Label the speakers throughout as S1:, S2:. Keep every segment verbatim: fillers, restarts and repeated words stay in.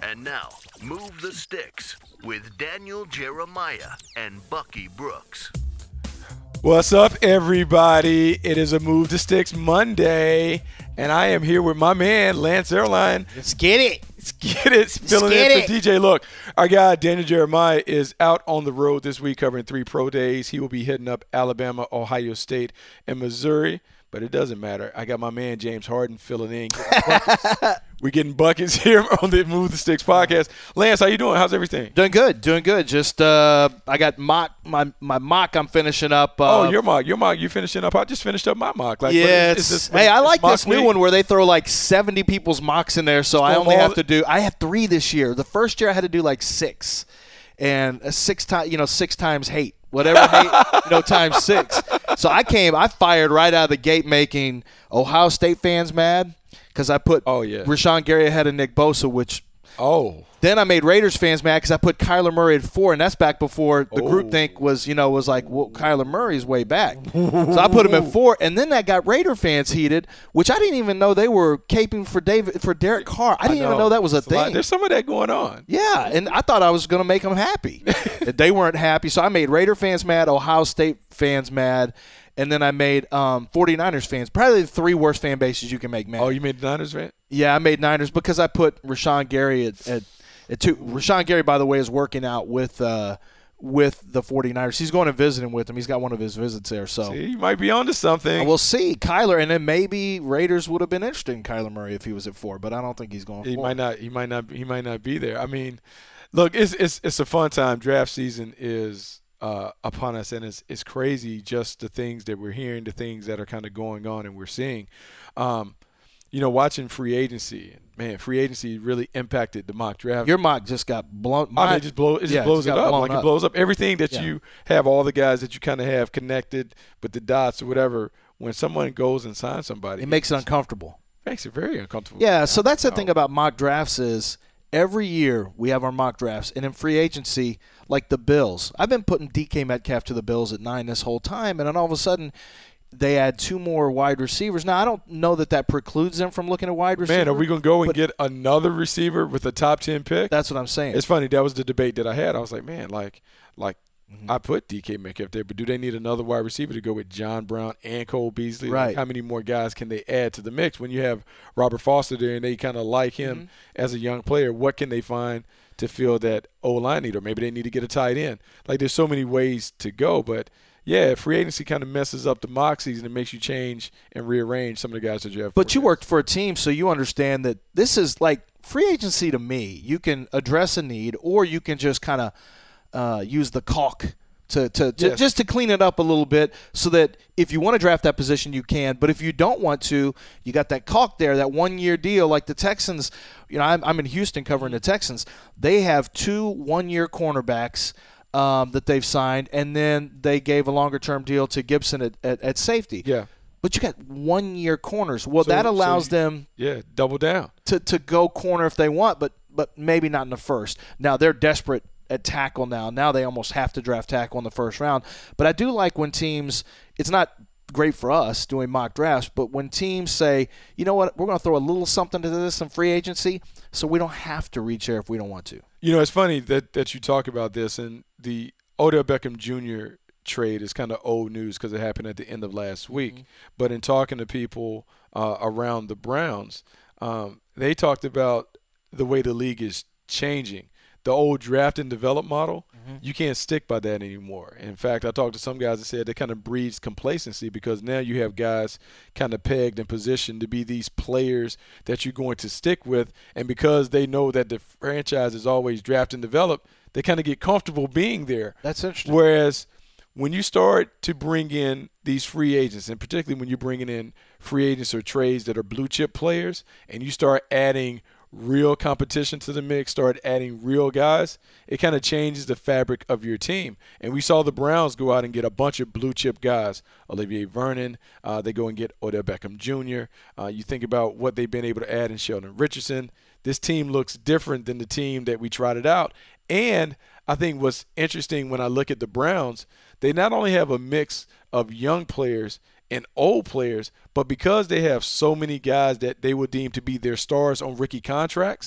S1: And now, Move the Sticks with Daniel Jeremiah and Bucky Brooks.
S2: What's up, everybody? It is a Move the Sticks Monday, and I am here with my man, Lance Airline.
S3: Let's get it.
S2: Let's get it. Filling
S3: get
S2: in
S3: it.
S2: for D J. Look, our guy, Daniel Jeremiah, is out on the road this week covering three pro days. He will be hitting up Alabama, Ohio State, and Missouri. But it doesn't matter. I got my man James Harden filling in. We're getting buckets here on the Move the Sticks podcast. Lance, how you doing? How's everything?
S3: Doing good, doing good. Just uh, I got mock my my mock. I'm finishing up. Uh,
S2: oh, your mock, your mock. You finishing up? I just finished up my mock. Like,
S3: yeah,
S2: what is,
S3: it's,
S2: is this,
S3: hey, I
S2: is
S3: like
S2: mock
S3: this new
S2: week?
S3: one where they throw like seventy people's mocks in there. So I only
S2: all
S3: have
S2: the-
S3: to do. I had three this year. The first year I had to do like six, and a six times you know six times hate. Whatever hate, you know, times six. So I came, I fired right out of the gate making Ohio State fans mad because I put
S2: Oh, yeah.
S3: Rashawn Gary ahead of Nick Bosa, which
S2: Oh,
S3: then I made Raiders fans mad because I put Kyler Murray at four, and that's back before the
S2: Oh.
S3: groupthink was, you know, was like, well, Kyler Murray's way back. So I put him at four, and then that got Raider fans heated, which I didn't even know they were caping for David for Derek Carr. I didn't even know that was a
S2: It's lot-
S3: thing.
S2: There's some of that going on.
S3: Yeah, and I thought I was going to make them happy. They weren't happy, so I made Raider fans mad, Ohio State fans mad, and then I made um, 49ers fans. Probably the three worst fan bases you can make mad.
S2: Oh, you made the Niners fan?
S3: Yeah, I made Niners because I put Rashawn Gary at, at, at two. Rashawn Gary, by the way, is working out with uh, with the 49ers. He's going and visiting with them. He's got one of his visits there. So
S2: See, you might be onto something.
S3: we'll see. Kyler, and then maybe Raiders would have been interested in Kyler Murray if he was at four, but I don't think he's going
S2: he
S3: four.
S2: might not. He might not. He might not be there. I mean, look, it's it's it's a fun time. Draft season is uh, upon us, and it's it's crazy. Just the things that we're hearing, the things that are kind of going on, and we're seeing. Um, you know, watching free agency, man, free agency really impacted the mock draft.
S3: Your mock just got blown.
S2: I
S3: Mine,
S2: mean, it just blows. It just
S3: yeah,
S2: blows
S3: just
S2: it
S3: got
S2: up.
S3: blown
S2: Like
S3: up.
S2: it blows up everything that
S3: Yeah.
S2: you have. All the guys that you kind of have connected with the dots or whatever. When someone goes and signs somebody,
S3: it makes it uncomfortable.
S2: makes it very uncomfortable.
S3: Yeah, so that's the
S2: No.
S3: thing about mock drafts is every year we have our mock drafts, and in free agency, like the Bills, I've been putting D K Metcalf to the Bills at nine this whole time, and then all of a sudden they add two more wide receivers. Now, I don't know that that precludes them from looking at wide receivers.
S2: Man, are we going to go and
S3: but
S2: get another receiver with a top ten pick?
S3: That's what I'm saying.
S2: It's funny. That was the debate that I had. I was like, man, like, like
S3: Mm-hmm.
S2: I put D K Metcalf there, but do they need another wide receiver to go with John Brown and Cole Beasley? Like,
S3: Right.
S2: how many more guys can they add to the mix when you have Robert Foster there and they kind of like him
S3: Mm-hmm.
S2: as a young player? What can they find to fill that O-line need? Or maybe they need to get a tight end. Like, there's so many ways to go, but yeah, free agency kind of messes up the mock season. It makes you change and rearrange some of the guys that you have.
S3: But you
S2: forecast.
S3: worked for a team, so you understand that this is like free agency to me. You can address a need, or you can just kind of uh, use the caulk to, to, to
S2: Yes.
S3: just to clean it up a little bit so that if you want to draft that position, you can. But if you don't want to, you got that caulk there, that one-year deal like the Texans. You know, I'm, I'm in Houston covering the Texans. They have two one-year cornerbacks um, that they've signed, and then they gave a longer-term deal to Gibson at, at, at safety.
S2: Yeah.
S3: But you got one-year corners. Well,
S2: So-
S3: that
S2: so
S3: allows
S2: you-
S3: them
S2: Yeah, double down.
S3: to, to go corner if they want, but but maybe not in the first. Now, they're desperate at tackle now. Now they almost have to draft tackle in the first round. But I do like when teams – it's not great for us doing mock drafts, but when teams say, you know what, we're going to throw a little something to this in free agency so we don't have to reach there if we don't want to.
S2: You know, it's funny that, that you talk about this, and the Odell Beckham Junior trade is kind of old news because it happened at the end of last week.
S3: Mm-hmm.
S2: But in talking to people uh, around the Browns, um, they talked about the way the league is changing. The old draft and develop model, mm-hmm. you can't stick by that anymore. In fact, I talked to some guys that said that kind of breeds complacency because now you have guys kind of pegged and positioned to be these players that you're going to stick with. And because they know that the franchise is always draft and develop, they kind of get comfortable being there.
S3: That's interesting.
S2: Whereas when you start to bring in these free agents, and particularly when you're bringing in free agents or trades that are blue chip players, and you start adding real competition to the mix, start adding real guys, it kind of changes the fabric of your team. And we saw the Browns go out and get a bunch of blue chip guys. Olivier Vernon, uh, they go and get Odell Beckham Junior Uh, you think about what they've been able to add in Sheldon Richardson. This team looks different than the team that we trotted out. And I think what's interesting when I look at the Browns, they not only have a mix of young players and old players, but because they have so many guys that they would deem to be their stars on rookie contracts, mm-hmm.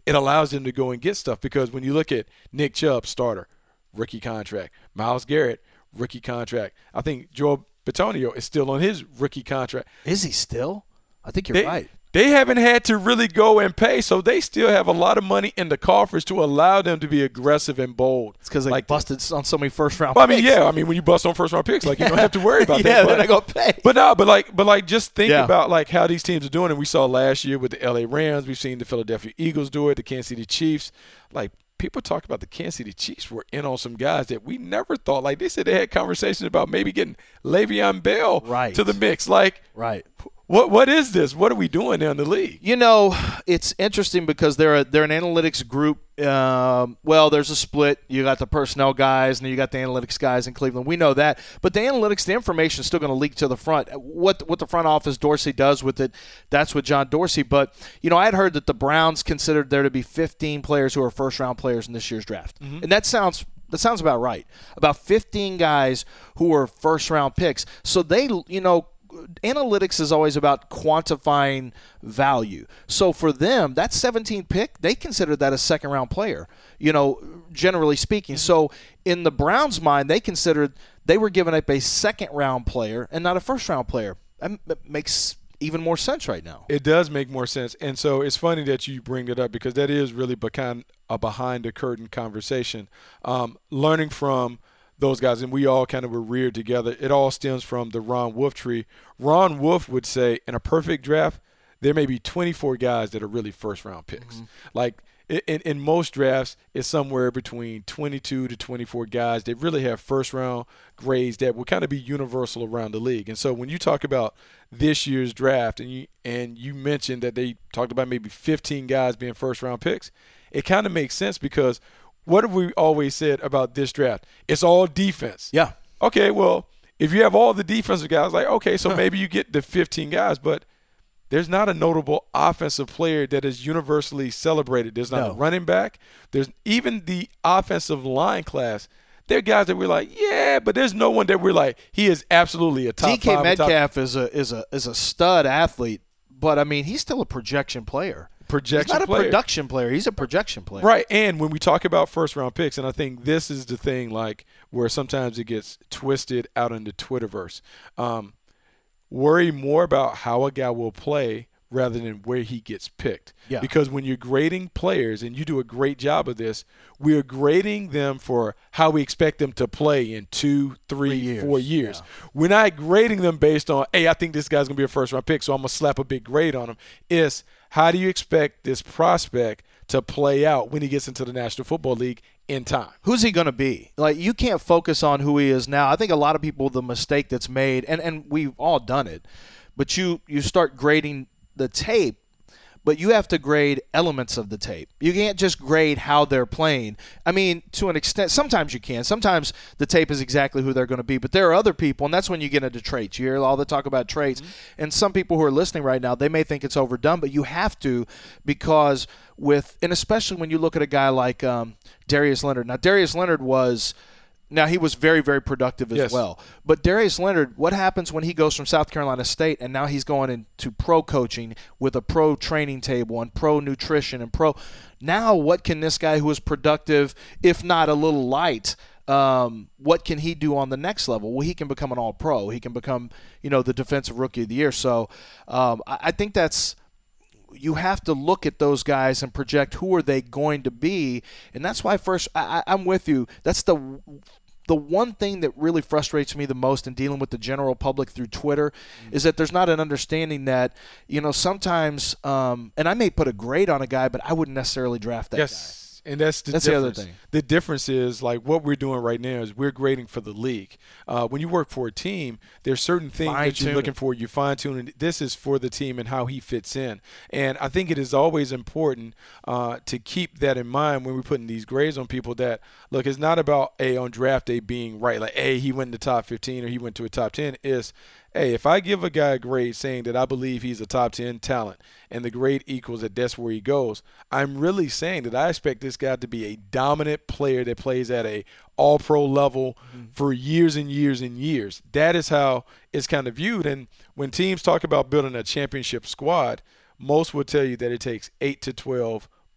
S2: it allows them to go and get stuff. Because when you look at Nick Chubb, starter, rookie contract. Myles Garrett, rookie contract. I think Joel Bitonio is still on his rookie contract.
S3: Is he still? I think you're
S2: they,
S3: right.
S2: They haven't had to really go and pay, so they still have a lot of money in the coffers to allow them to be aggressive and bold.
S3: It's because they
S2: like
S3: busted this. on so many first-round
S2: well,
S3: picks.
S2: I mean, yeah. I mean, when you bust on first-round picks, like, you don't have to worry about
S3: yeah,
S2: that.
S3: they're not going to pay.
S2: But no, but like, but like, just think
S3: Yeah.
S2: about like how these teams are doing. And we saw last year with the L A Rams. We've seen the Philadelphia Eagles do it, the Kansas City Chiefs. Like, people talk about the Kansas City Chiefs were in on some guys that we never thought. Like, they said they had conversations about maybe getting Le'Veon Bell
S3: Right.
S2: to the mix. Like,
S3: Right.
S2: What what is this? What are we doing now in the league?
S3: You know, it's interesting because they're a, they're an analytics group. Um, well, there's a split. You got the personnel guys, and you got the analytics guys in Cleveland. We know that, but the analytics, the information is still going to leak to the front. What what the front office Dorsey does with it, that's with John Dorsey. But you know, I had heard that the Browns considered there to be fifteen players who are first round players in this year's draft, mm-hmm. and that sounds. That sounds about right. About fifteen guys who are first round picks. So they, you know. Analytics is always about quantifying value. So for them, that seventeenth pick, they consider that a second-round player, you know, generally speaking. So in the Browns' mind, they considered they were giving up a second-round player and not a first-round player. That makes even more sense right now.
S2: It does make more sense. And so it's funny that you bring it up because that is really behind, a behind-the-curtain conversation. Um, learning from – those guys, and we all kind of were reared together. It all stems from the Ron Wolf tree. Ron Wolf would say in a perfect draft, there may be twenty-four guys that are really first-round picks. Mm-hmm. Like in, in most drafts, it's somewhere between twenty-two to twenty-four guys that really have first-round grades that will kind of be universal around the league. And so when you talk about this year's draft, and you and you mentioned that they talked about maybe fifteen guys being first-round picks, it kind of makes sense because – what have we always said about this draft? It's all defense.
S3: Yeah.
S2: Okay, well, if you have all the defensive guys, like, okay, so huh. maybe you get the fifteen guys, but there's not a notable offensive player that is universally celebrated. There's not no. a running back. There's even the offensive line class. There are guys that we're like, yeah, but there's no one that we're like, he is absolutely a top
S3: D K
S2: five.
S3: Metcalf
S2: top.
S3: is a is a is a stud athlete, but I mean, he's still a projection player.
S2: Projection
S3: He's not a
S2: player.
S3: production player. He's a projection player.
S2: Right, and when we talk about first-round picks, and I think this is the thing, like, where sometimes it gets twisted out in the Twitterverse, um, worry more about how a guy will play rather than where he gets picked.
S3: Yeah.
S2: Because when you're grading players, and you do a great job of this, we're grading them for how we expect them to play in two, three, three years. four years. Yeah. We're not grading them based on, hey, I think this guy's going to be a first-round pick, so I'm going to slap a big grade on him. It's how do you expect this prospect to play out when he gets into the National Football League in time?
S3: Who's he going to be? Like, you can't focus on who he is now. I think a lot of people, the mistake that's made, and, and we've all done it, but you, you start grading the tape, but you have to grade elements of the tape. You can't just grade how they're playing. I mean, to an extent, sometimes you can. Sometimes the tape is exactly who they're going to be, but there are other people, and that's when you get into traits. You hear all the talk about traits, mm-hmm. and some people who are listening right now, they may think it's overdone, but you have to because with, and especially when you look at a guy like um, Darius Leonard. Now, Darius Leonard was – Now, he was very, very productive as
S2: yes.
S3: well. But Darius Leonard, what happens when he goes from South Carolina State and now he's going into pro coaching with a pro training table and pro nutrition and pro – now what can this guy who is productive, if not a little light, um, what can he do on the next level? Well, he can become an all-pro. He can become, you know, the defensive rookie of the year. So um, I, I think that's – you have to look at those guys and project who are they going to be. And that's why first I, I'm with you. That's the the one thing that really frustrates me the most in dealing with the general public through Twitter mm-hmm. is that there's not an understanding that, you know, sometimes um, – and I may put a grade on a guy, but I wouldn't necessarily draft that
S2: yes.
S3: guy.
S2: And that's the
S3: that's
S2: difference.
S3: the other thing.
S2: The difference is, like, what we're doing right now is we're grading for the league. Uh, when you work for a team, there's certain things
S3: Fine
S2: that you're
S3: tuning.
S2: looking for. You fine-tuning. This is for the team and how he fits in. And I think it is always important uh, to keep that in mind when we're putting these grades on people that, look, it's not about, A, on draft day being right. Like, A, he went in the top fifteen or he went to a top ten. It's, hey, if I give a guy a grade saying that I believe he's a top ten talent and the grade equals that that's where he goes, I'm really saying that I expect this guy to be a dominant player that plays at a all-pro level mm-hmm. for years and years and years. That is how it's kind of viewed. And when teams talk about building a championship squad, most will tell you that it takes eight to twelve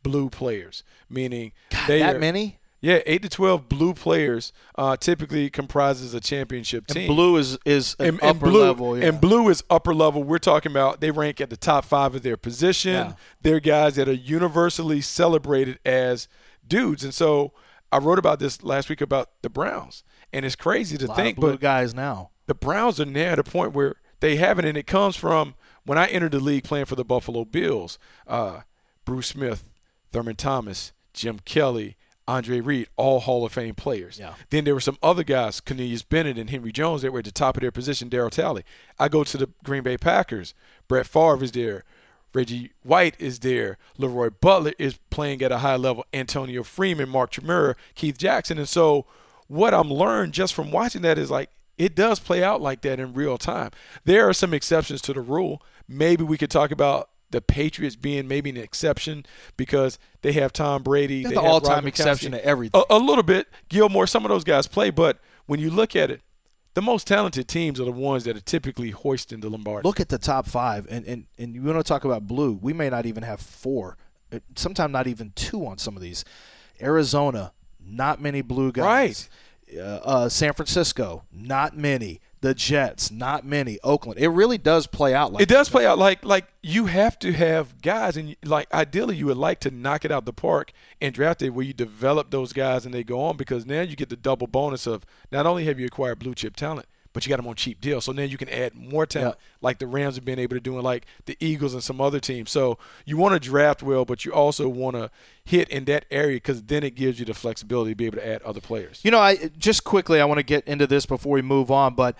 S2: blue players, meaning
S3: God,
S2: they
S3: that
S2: are,
S3: many?
S2: Yeah, eight to twelve blue players uh, typically comprises a championship team.
S3: And blue is, is an
S2: and,
S3: upper
S2: and blue,
S3: level. Yeah.
S2: And blue is upper level. We're talking about they rank at the top five of their position.
S3: Yeah.
S2: They're guys that are universally celebrated as dudes. And so I wrote about this last week about the Browns. And it's crazy to
S3: a lot
S2: think,
S3: of blue
S2: but
S3: guys now.
S2: the Browns are now at a point where they haven't, and it comes from when I entered the league playing for the Buffalo Bills, uh, Bruce Smith, Thurman Thomas, Jim Kelly, Andre Reed, all Hall of Fame players.
S3: Yeah.
S2: Then there were some other guys, Cornelius Bennett and Henry Jones, that were at the top of their position, Darryl Talley. I go to the Green Bay Packers. Brett Favre is there. Reggie White is there. Leroy Butler is playing at a high level. Antonio Freeman, Mark Tremere, Keith Jackson. And so what I'm learned just from watching that is like it does play out like that in real time. There are some exceptions to the rule. Maybe we could talk about the Patriots being maybe an exception because they have Tom Brady.
S3: They're
S2: they
S3: the
S2: have
S3: all-time
S2: Rob
S3: exception
S2: Gronkowski.
S3: to everything.
S2: A, a little bit. Gilmore, some of those guys play, but when you look at it, the most talented teams are the ones that are typically hoisting the Lombardi.
S3: Look at the top five, and, and, and you want to talk about blue. We may not even have four, sometimes not even two on some of these. Arizona, not many blue guys.
S2: Right.
S3: Uh, uh, San Francisco, not many. The Jets, not many. Oakland, it really does play out like
S2: it does
S3: that.
S2: play out like like you have to have guys, and like ideally you would like to knock it out the park and draft it where you develop those guys and they go on, because now you get the double bonus of not only have you acquired blue chip talent, but you got them on cheap deals. So now you can add more talent, yeah. like the Rams have been able to do, and like the Eagles and some other teams. So you want to draft well, but you also want to hit in that area because then it gives you the flexibility to be able to add other players.
S3: You know, I just quickly, I want to get into this before we move on, but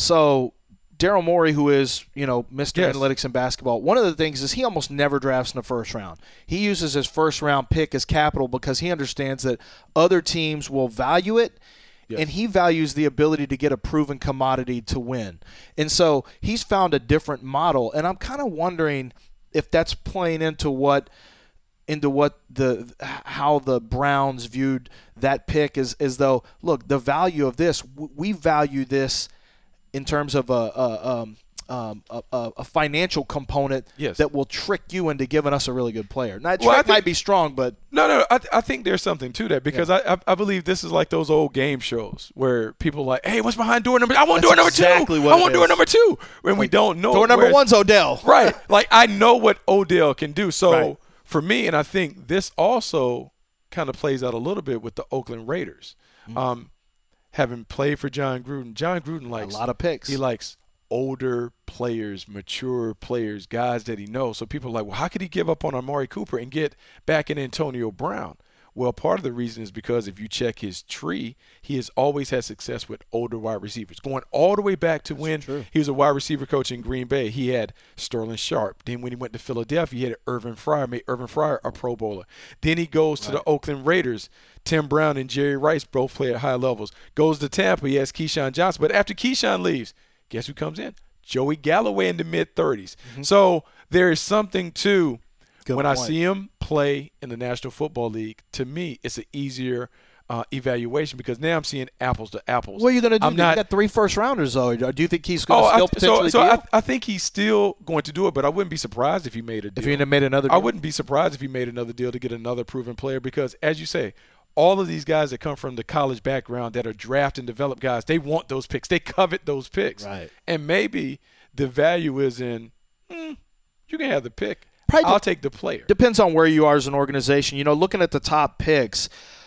S3: so Daryl Morey, who is, you know, Mister
S2: Yes.
S3: Analytics in basketball, one of the things is he almost never drafts in the first round. He uses his first round pick as capital because he understands that other teams will value it. Yes. And he values the ability to get a proven commodity to win. And so he's found a different model. And I'm kind of wondering if that's playing into what into what the how the Browns viewed that pick as, as though, look, the value of this, we value this in terms of a, a, um, um, a, a financial component
S2: yes.
S3: that will trick you into giving us a really good player. Now, trick
S2: well, think,
S3: might be strong, but
S2: no, no, I, I think there's something to that because yeah. I, I I believe this is like those old game shows where people are like, hey, what's behind door number? I want door number
S3: exactly
S2: two.
S3: What
S2: I want door number two. When like, we don't know.
S3: Door number
S2: whereas,
S3: one's Odell,
S2: right? Like I know what Odell can do. So
S3: right.
S2: for me, and I think this also kind of plays out a little bit with the Oakland Raiders. Mm-hmm. Um, having played for John Gruden, John Gruden likes
S3: a lot of picks.
S2: He likes older players, mature players, guys that he knows. So people are like, well, how could he give up on Amari Cooper and get back in Antonio Brown? Well, part of the reason is because if you check his tree, he has always had success with older wide receivers. Going all the way back to
S3: That's
S2: when
S3: true.
S2: he was a wide receiver coach in Green Bay, he had Sterling Sharp. Then when he went to Philadelphia, he had Irvin Fryer, made Irvin Fryer a Pro Bowler. Then he goes to
S3: right.
S2: the Oakland Raiders. Tim Brown and Jerry Rice both play at high levels. Goes to Tampa, he has Keyshawn Johnson. But after Keyshawn leaves, guess who comes in? Joey Galloway in the mid-thirties. Mm-hmm. So there is something to Good when point. I see him play in the National Football League, to me, it's an easier uh, evaluation because now I'm seeing apples to apples.
S3: What are you going to do?
S2: I'm not,
S3: you got three first-rounders, though. Do you think he's going to
S2: oh,
S3: still
S2: I,
S3: potentially
S2: So, so
S3: deal?
S2: I, I think he's still going to do it, but I wouldn't be surprised if he made a deal.
S3: If he made another deal?
S2: I wouldn't be surprised if he made another deal to get another proven player because, as you say, all of these guys that come from the college background that are draft and develop guys, they want those picks. They covet those picks.
S3: Right.
S2: And maybe the value is in, hmm, you can have the pick.
S3: Probably
S2: I'll
S3: de-
S2: take the player.
S3: Depends on where you are as an organization. You know, looking at the top picks,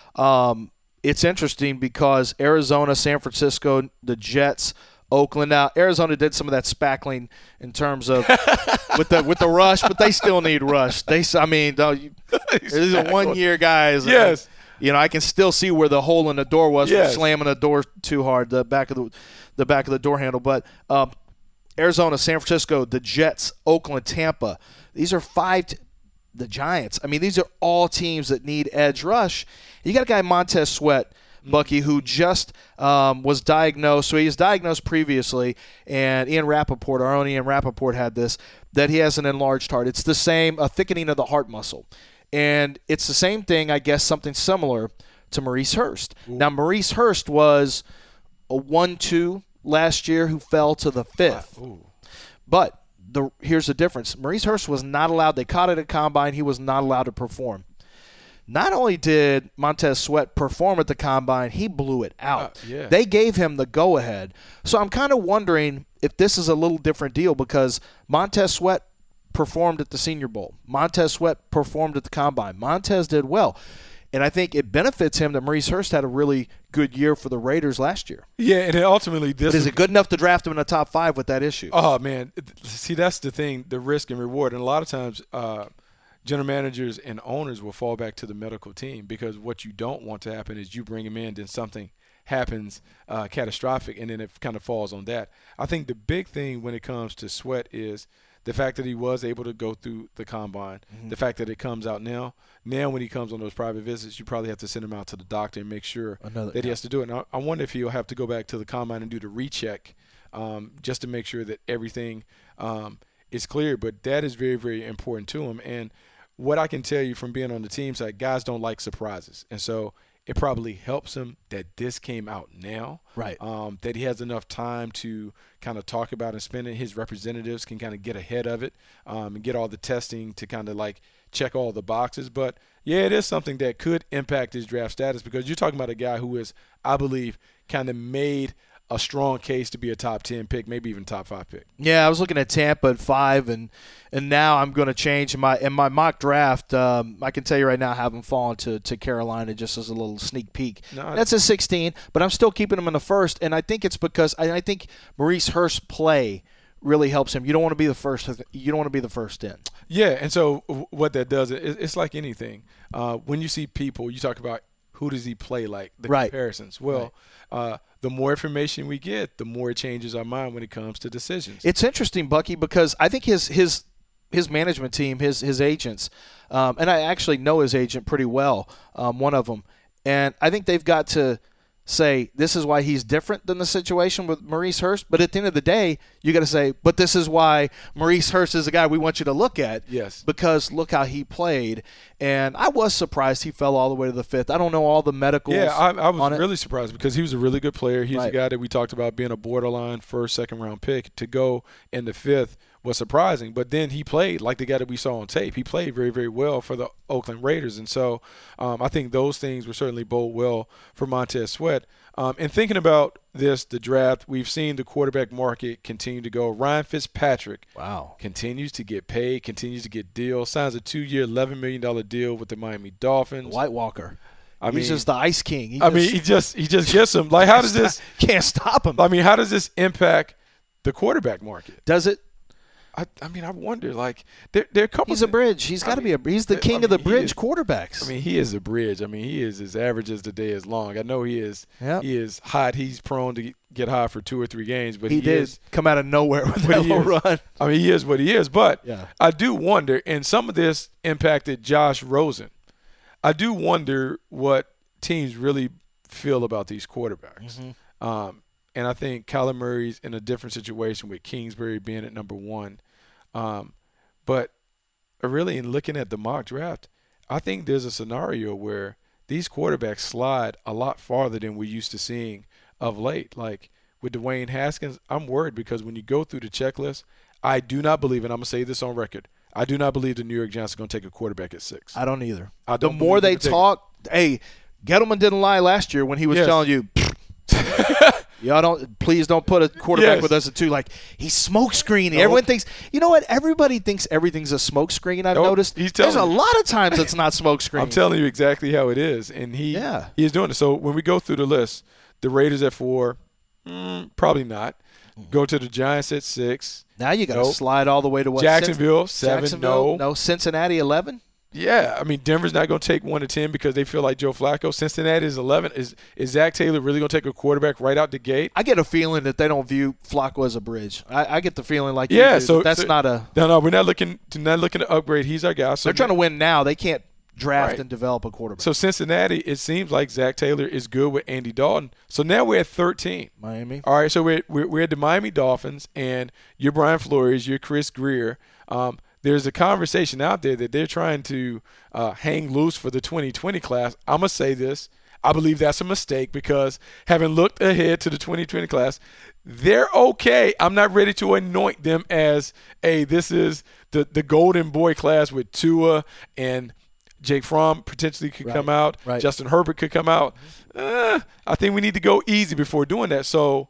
S3: um, it's interesting because Arizona, San Francisco, the Jets, Oakland. Now, Arizona did some of that spackling in terms of with the with the rush, but they still need rush. They, I mean, these are one-year guys.
S2: Yes.
S3: You know, I can still see where the hole in the door was
S2: yes.
S3: from slamming the door too hard, the back of the the back of the door handle. But um, Arizona, San Francisco, the Jets, Oakland, Tampa. These are five t- – the Giants. I mean, these are all teams that need edge rush. You got a guy, Montez Sweat, Bucky, who just um, was diagnosed. So he was diagnosed previously, and Ian Rappaport, our own Ian Rappaport had this, that he has an enlarged heart. It's the same – a thickening of the heart muscle. And it's the same thing, I guess, something similar to Maurice Hurst. Ooh. Now, Maurice Hurst was a one two last year who fell to the fifth.
S2: Ooh.
S3: But – The, here's the difference. Maurice Hurst was not allowed. They caught it at combine. He was not allowed to perform. not only did Montez Sweat perform at the Combine, he blew it out.
S2: Uh, yeah.
S3: They gave him the go-ahead. So I'm kind of wondering if this is a little different deal because Montez Sweat performed at the Senior Bowl. Montez Sweat performed at the Combine. Montez did well. And I think it benefits him that Maurice Hurst had a really good year for the Raiders last year.
S2: Yeah, and then ultimately this
S3: But is it good enough to draft him in the top five with that issue?
S2: Oh, man. See, that's the thing, the risk and reward. And a lot of times uh, general managers and owners will fall back to the medical team because what you don't want to happen is you bring him in, then something happens uh, catastrophic, and then it kind of falls on that. I think the big thing when it comes to Sweat is the fact that he was able to go through the Combine, mm-hmm. the fact that it comes out now. Now when he comes on those private visits, you probably have to send him out to the doctor and make sure
S3: Another,
S2: that he
S3: yeah.
S2: has to do it. And I, I wonder if he'll have to go back to the Combine and do the recheck um, just to make sure that everything um, is clear. But that is very, very important to him. And what I can tell you from being on the team side, guys don't like surprises. And so it probably helps him that this came out now.
S3: Right.
S2: Um, that he has enough time to kind of talk about and spend it. His representatives can kind of get ahead of it um, and get all the testing to kind of like check all the boxes. But, yeah, it is something that could impact his draft status because you're talking about a guy who is, I believe, kind of made – a strong case to be a top ten pick, maybe even top five pick.
S3: Yeah, I was looking at Tampa at five, and and now I'm going to change in my in my mock draft. Um, I can tell you right now, I have him fallen to, to Carolina just as a little sneak peek. No, That's a sixteen, but I'm still keeping him in the first, and I think it's because I, I think Maurice Hurst's play really helps him. You don't want to be the first. You don't want to be the first in.
S2: Yeah, and so what that does, it's like anything. Uh, when you see people, you talk about who does he play like, the
S3: right.
S2: comparisons. Well, right. uh, the more information we get, the more it changes our mind when it comes to decisions.
S3: It's interesting, Bucky, because I think his his his management team, his his agents, um, and I actually know his agent pretty well, um, one of them, and I think they've got to say this is why he's different than the situation with Maurice Hurst. But at the end of the day, you got to say, but this is why Maurice Hurst is the guy we want you to look at.
S2: Yes.
S3: Because look how he played. And I was surprised he fell all the way to the fifth. I don't know all the medicals.
S2: Yeah, I, I was
S3: on
S2: really
S3: it.
S2: surprised because he was a really good player. He's
S3: right.
S2: a guy that we talked about being a borderline first, second round pick. To go in the fifth was surprising. But then he played like the guy that we saw on tape. He played very, very well for the Oakland Raiders. And so um, I think those things were certainly bode well for Montez Sweat. Um, and thinking about this, the draft, we've seen the quarterback market continue to go. Ryan Fitzpatrick
S3: wow.
S2: continues to get paid, continues to get deals, signs a two-year, eleven million dollars deal with the Miami Dolphins.
S3: White Walker.
S2: I
S3: He's
S2: mean,
S3: just the Ice King. He
S2: I
S3: just,
S2: mean, he just he just gets them. Like, how does this –
S3: can't stop him.
S2: I mean, how does this impact the quarterback market?
S3: Does it?
S2: I, I mean, I wonder, like, there, there are a couple.
S3: He's a bridge. He's got to be a. He's the king
S2: I mean,
S3: of the bridge
S2: is,
S3: quarterbacks.
S2: I mean, he is a bridge. I mean, he is as average as the day is long. I know he is.
S3: Yep.
S2: He is hot. He's prone to get hot for two or three games, but
S3: he,
S2: he
S3: did
S2: is,
S3: come out of nowhere with that little run.
S2: I mean, he is what he is. But
S3: yeah.
S2: I do wonder, and some of this impacted Josh Rosen. I do wonder what teams really feel about these quarterbacks.
S3: Mm-hmm.
S2: Um, and I think Kyler Murray's in a different situation with Kingsbury being at number one. Um, but really, in looking at the mock draft, I think there's a scenario where these quarterbacks slide a lot farther than we're used to seeing of late. Like with Dwayne Haskins, I'm worried because when you go through the checklist, I do not believe, and I'm going to say this on record, I do not believe the New York Giants are going to take a quarterback at six.
S3: I don't either.
S2: I don't
S3: the more they talk, hey, Gettleman didn't lie last year when he was
S2: yes.
S3: telling you, y'all don't, please don't put a quarterback
S2: yes.
S3: with us at two. Like, he's smoke screening. Nope. Everyone thinks, you know what? Everybody thinks everything's a smoke screen. I've
S2: nope.
S3: noticed.
S2: He's
S3: There's
S2: you.
S3: a lot of times it's not smoke screen.
S2: I'm telling you exactly how it is. And he,
S3: yeah.
S2: he is doing it. So when we go through the list, the Raiders at four, mm, probably not. Go to the Giants at six.
S3: Now you got to
S2: nope.
S3: slide all the way to what?
S2: Jacksonville, seven,
S3: Jacksonville,
S2: no.
S3: No, Cincinnati, eleven?
S2: Yeah, I mean, Denver's not going to take one to ten because they feel like Joe Flacco. Cincinnati is eleven. Is is Zach Taylor really going to take a quarterback right out the gate?
S3: I get a feeling that they don't view Flacco as a bridge. I, I get the feeling like
S2: yeah,
S3: you do.
S2: so
S3: that's
S2: so,
S3: not a.
S2: No, no, we're not looking to not looking to upgrade. He's our guy. So
S3: they're trying to win now. They can't draft
S2: right.
S3: and develop a quarterback.
S2: So Cincinnati, it seems like Zach Taylor is good with Andy Dalton. So now we're at thirteen.
S3: Miami.
S2: All right, so we're we're, we're at the Miami Dolphins, and you're Brian Flores, you're Chris Greer. Um, There's a conversation out there that they're trying to uh, hang loose for the twenty twenty class. I'm going to say this. I believe that's a mistake because having looked ahead to the twenty twenty class, they're okay. I'm not ready to anoint them as, hey, this is the, the golden boy class with Tua and Jake Fromm potentially could
S3: Right.
S2: come out.
S3: Right.
S2: Justin Herbert could come out. Uh, I think we need to go easy before doing that. So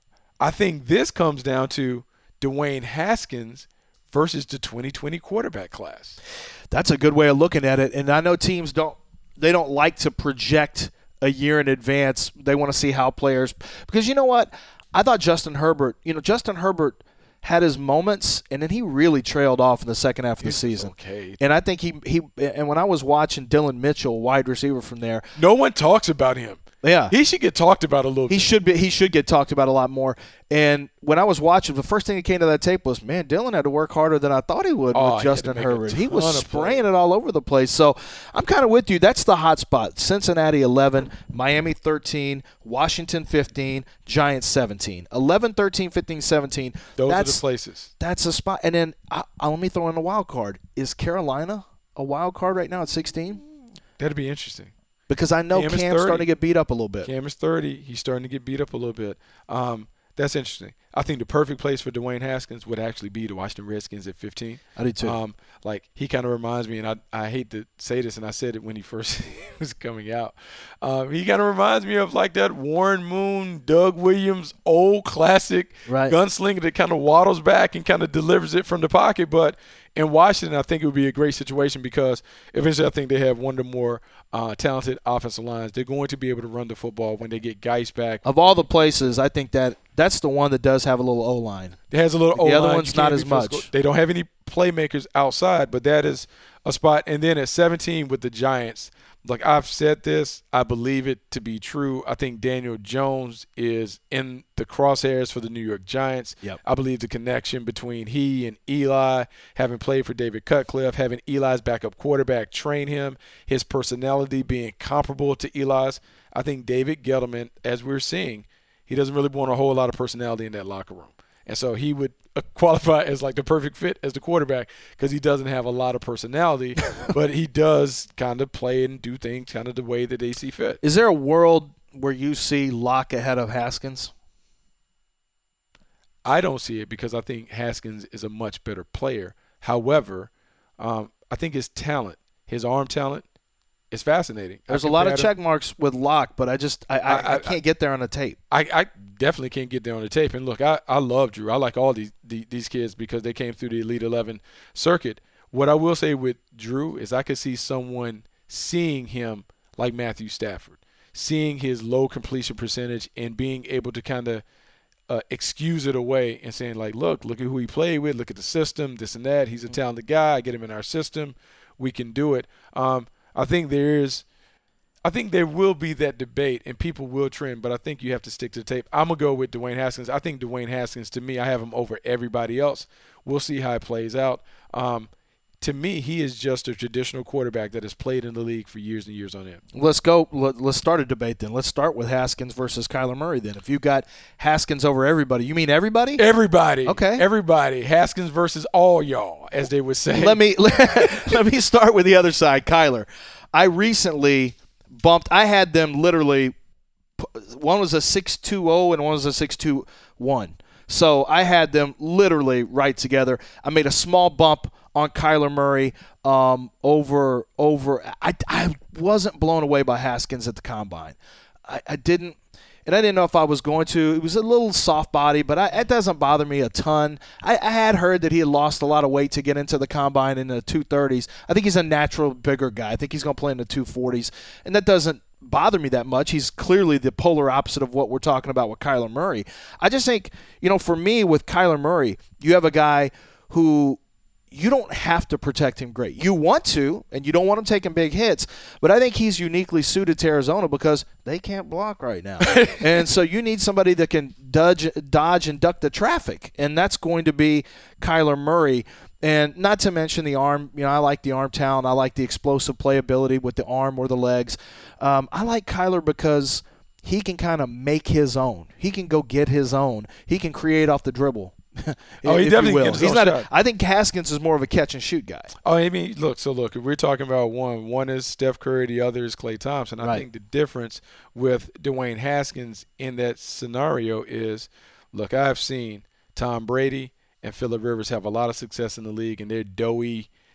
S2: I think this comes down to Dwayne Haskins versus the twenty twenty quarterback class.
S3: That's a good way of looking at it. And I know teams don't they don't like to project a year in advance. They want to see how players – because you know what? I thought Justin Herbert – you know, Justin Herbert – had his moments, and then he really trailed off in the second half of the season.
S2: Okay.
S3: And I think he he and when I was watching Dylan Mitchell, wide receiver from there,
S2: no one talks about him.
S3: Yeah,
S2: he should get talked about a little
S3: he
S2: bit.
S3: should be. He should get talked about a lot more. And when I was watching, the first thing that came to that tape was, man, Dylan had to work harder than I thought he would
S2: Oh,
S3: with
S2: he had
S3: Justin
S2: to make a
S3: Herbert. He
S2: ton
S3: was
S2: of
S3: spraying
S2: plays.
S3: it all over the place. So I'm kind of with you. That's the hot spot. Cincinnati eleven, Miami thirteen, Washington fifteen, Giants seventeen. eleven, thirteen, fifteen, seventeen.
S2: Those
S3: that's,
S2: are the places.
S3: That's a spot. And then I, I, let me throw in a wild card. Is Carolina a wild card right now at sixteen?
S2: That'd be interesting.
S3: Because I know
S2: Cam is
S3: Cam's
S2: thirty.
S3: starting to get beat up a little bit.
S2: Cam is thirty. He's starting to get beat up a little bit. Um, that's interesting. I think the perfect place for Dwayne Haskins would actually be the Washington Redskins at fifteen.
S3: I do too.
S2: Um, like he kind of reminds me, and I I hate to say this, and I said it when he first was coming out. Um, he kind of reminds me of like that Warren Moon, Doug Williams, old classic
S3: Right.
S2: gunslinger that kind of waddles back and kind of delivers it from the pocket. But in Washington, I think it would be a great situation because eventually I think they have one of the more uh, talented offensive lines. They're going to be able to run the football when they get Geis back.
S3: Of all the places, I think that that's the one that does have a little O-line.
S2: It has a little
S3: The
S2: O-line.
S3: other
S2: You
S3: one's
S2: can't
S3: not
S2: be
S3: as much.
S2: physical. They don't have any playmakers outside, but that is a spot. And then at seventeen with the Giants, like I've said this, I believe it to be true. I think Daniel Jones is in the crosshairs for the New York Giants.
S3: Yep.
S2: I believe the connection between he and Eli, having played for David Cutcliffe, having Eli's backup quarterback train him, his personality being comparable to Eli's. I think David Gettleman, as we're seeing, he doesn't really want a whole lot of personality in that locker room. And so he would uh, qualify as like the perfect fit as the quarterback because he doesn't have a lot of personality, but he does kind of play and do things kind of the way that they see fit.
S3: Is there a world where you see Locke ahead of Haskins?
S2: I don't see it because I think Haskins is a much better player. However, um, I think his talent, his arm talent, is fascinating.
S3: There's
S2: I
S3: a lot of
S2: compare
S3: check marks with Locke, but I just I, I,
S2: I-
S3: I,
S2: I-
S3: can't get there on the tape.
S2: I, I definitely can't get there on the tape. And look, I, I love Drew. I like all these, these these kids because they came through the Elite eleven circuit. What I will say with Drew is I could see someone seeing him like Matthew Stafford, seeing his low completion percentage and being able to kind of uh, excuse it away and saying like, look, look at who he played with, look at the system, this and that. He's a talented guy. Get him in our system. We can do it. Um, I think there is – I think there will be that debate and people will trend, but I think you have to stick to the tape. I'm going to go with Dwayne Haskins. I think Dwayne Haskins, to me, I have him over everybody else. We'll see how it plays out. Um, to me, he is just a traditional quarterback that has played in the league for years and years on end.
S3: Let's go. Let, let's start a debate then. Let's start with Haskins versus Kyler Murray then. If you got Haskins over everybody, you mean everybody?
S2: Everybody.
S3: Okay.
S2: Everybody. Haskins versus all y'all, as they would say.
S3: Let me let, let me start with the other side, Kyler. I recently bumped. I had them literally. One was a six two zero and one was a six two one. So I had them literally right together. I made a small bump on Kyler Murray um, over over. I, I wasn't blown away by Haskins at the combine. I, I didn't. And I didn't know if I was going to. It was a little soft body, but I, it doesn't bother me a ton. I, I had heard that he had lost a lot of weight to get into the combine in the two thirties. I think he's a natural bigger guy. I think he's going to play in the two forties, and that doesn't bother me that much. He's clearly the polar opposite of what we're talking about with Kyler Murray. I just think, you know, for me with Kyler Murray, you have a guy who you don't have to protect him great. You want to, and you don't want him taking big hits, but I think he's uniquely suited to Arizona because they can't block right now. And so you need somebody that can dodge, dodge and duck the traffic, and that's going to be Kyler Murray. And not to mention the arm. You know, I like the arm talent. I like the explosive playability with the arm or the legs. Um, I like Kyler because he can kind of make his own. He can go get his own. He can create off the dribble.
S2: Oh, he
S3: if
S2: definitely
S3: you will.
S2: gets his
S3: He's
S2: own
S3: not.
S2: shot.
S3: A, I think Haskins is more of a catch and shoot guy.
S2: Oh, I mean, look, so look, if we're talking about one, one is Steph Curry, the other is Klay Thompson. I
S3: Right.
S2: think the difference with Dwayne Haskins in that scenario is, look, I've seen Tom Brady and Phillip Rivers have a lot of success in the league, and they're doughy,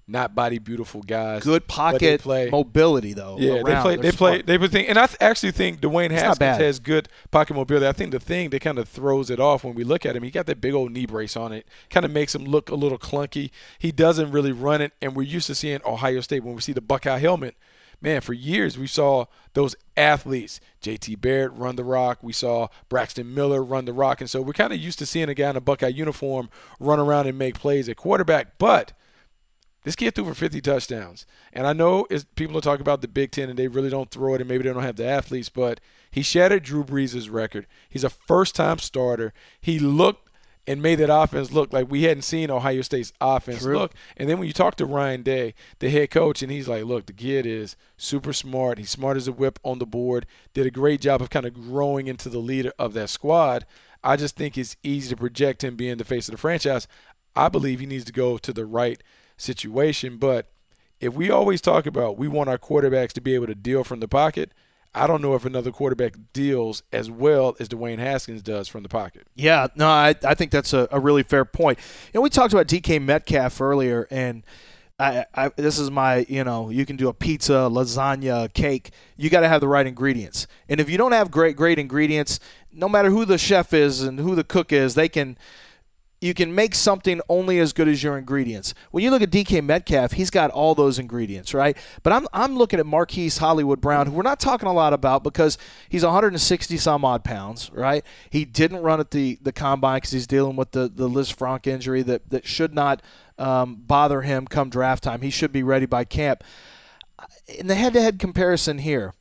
S2: not body beautiful guys.
S3: Good pocket
S2: play,
S3: mobility though.
S2: Yeah,
S3: around.
S2: they play.
S3: They're
S2: They play.
S3: smart.
S2: They play. Thing, and I th- actually think Dwayne
S3: It's
S2: Haskins
S3: not bad.
S2: has good pocket mobility. I think the thing that kind of throws it off when we look at him, he got that big old knee brace on it. Kind of makes him look a little clunky. He doesn't really run it, and we're used to seeing Ohio State when we see the Buckeye helmet. Man, for years we saw those athletes, J T Barrett run the rock. We saw Braxton Miller run the rock. And so we're kind of used to seeing a guy in a Buckeye uniform run around and make plays at quarterback. But this kid threw for fifty touchdowns. And I know it's, people are talking about the Big Ten and they really don't throw it and maybe they don't have the athletes, but he shattered Drew Brees' record. He's a first-time starter. He looked and made that offense look like we hadn't seen Ohio State's offense
S3: True.
S2: look. And then when you talk to Ryan Day, the head coach, and he's like, look, the kid is super smart. He's smart as a whip on the board. Did a great job of kind of growing into the leader of that squad. I just think it's easy to project him being the face of the franchise. I believe he needs to go to the right situation. But if we always talk about we want our quarterbacks to be able to deal from the pocket, I don't know if another quarterback deals as well as Dwayne Haskins does from the pocket.
S3: Yeah, no, I, I think that's a, a really fair point. You know, we talked about D K Metcalf earlier, and I, I, this is my, you know, you can do a pizza, lasagna, cake. You got to have the right ingredients. And if you don't have great, great ingredients, no matter who the chef is and who the cook is, they can – you can make something only as good as your ingredients. When you look at D K Metcalf, he's got all those ingredients, right? But I'm I'm looking at Marquise Hollywood Brown, who we're not talking a lot about because he's one hundred sixty some odd pounds, right? He didn't run at the, the combine because he's dealing with the, the Liz Frank injury that, that should not um, bother him come draft time. He should be ready by camp. In the head-to-head comparison here,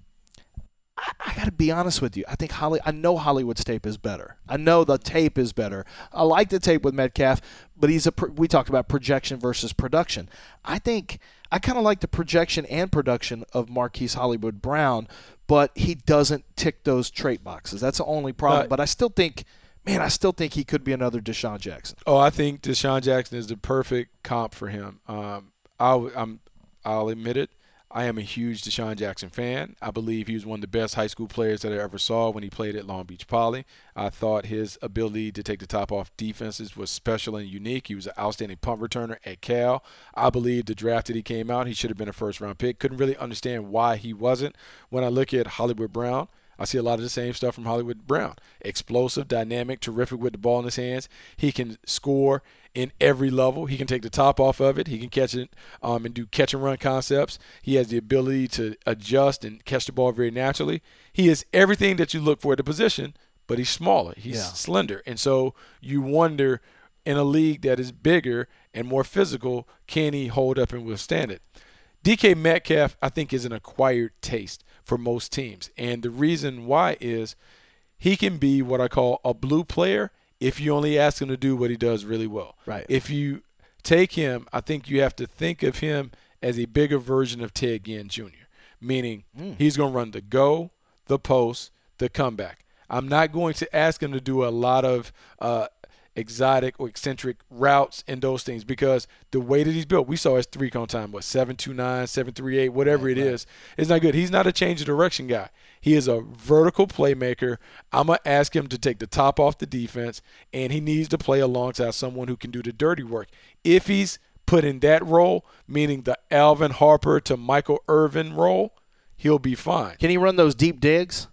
S3: I got to be honest with you. I think Holly. I know Hollywood's tape is better. I know the tape is better. I like the tape with Metcalf, but he's a. We talked about projection versus production. I think I kind of like the projection and production of Marquise Hollywood Brown, but he doesn't tick those trait boxes. That's the only problem.
S2: Uh,
S3: but I still think, man, I still think he could be another Deshaun Jackson.
S2: Oh, I think Deshaun Jackson is the perfect comp for him. Um, I'll, I'm, I'll admit it. I am a huge Deshaun Jackson fan. I believe he was one of the best high school players that I ever saw when he played at Long Beach Poly. I thought his ability to take the top off defenses was special and unique. He was an outstanding punt returner at Cal. I believe the draft that he came out, he should have been a first-round pick. Couldn't really understand why he wasn't. When I look at Hollywood Brown, I see a lot of the same stuff from Hollywood Brown. Explosive, dynamic, terrific with the ball in his hands. He can score in every level. He can take the top off of it. He can catch it um, and do catch-and-run concepts. He has the ability to adjust and catch the ball very naturally. He is everything that you look for at the position, but he's smaller. He's
S3: Yeah.
S2: slender. And so you wonder, in a league that is bigger and more physical, can he hold up and withstand it? D K Metcalf, I think, is an acquired taste for most teams. And the reason why is he can be what I call a blue player if you only ask him to do what he does really well.
S3: Right.
S2: If you take him, I think you have to think of him as a bigger version of Ted Ginn Junior, meaning
S3: Mm.
S2: he's going to run the go, the post, the comeback. I'm not going to ask him to do a lot of uh, exotic or eccentric routes and those things because the way that he's built, we saw his three-cone time, what, seven two nine, seven three eight, whatever
S3: Right,
S2: it
S3: right.
S2: is. It's not good. He's not a change of direction guy. He is a vertical playmaker. I'm going to ask him to take the top off the defense, and he needs to play alongside someone who can do the dirty work. If he's put in that role, meaning the Alvin Harper to Michael Irvin role, he'll be fine.
S3: Can he run those deep digs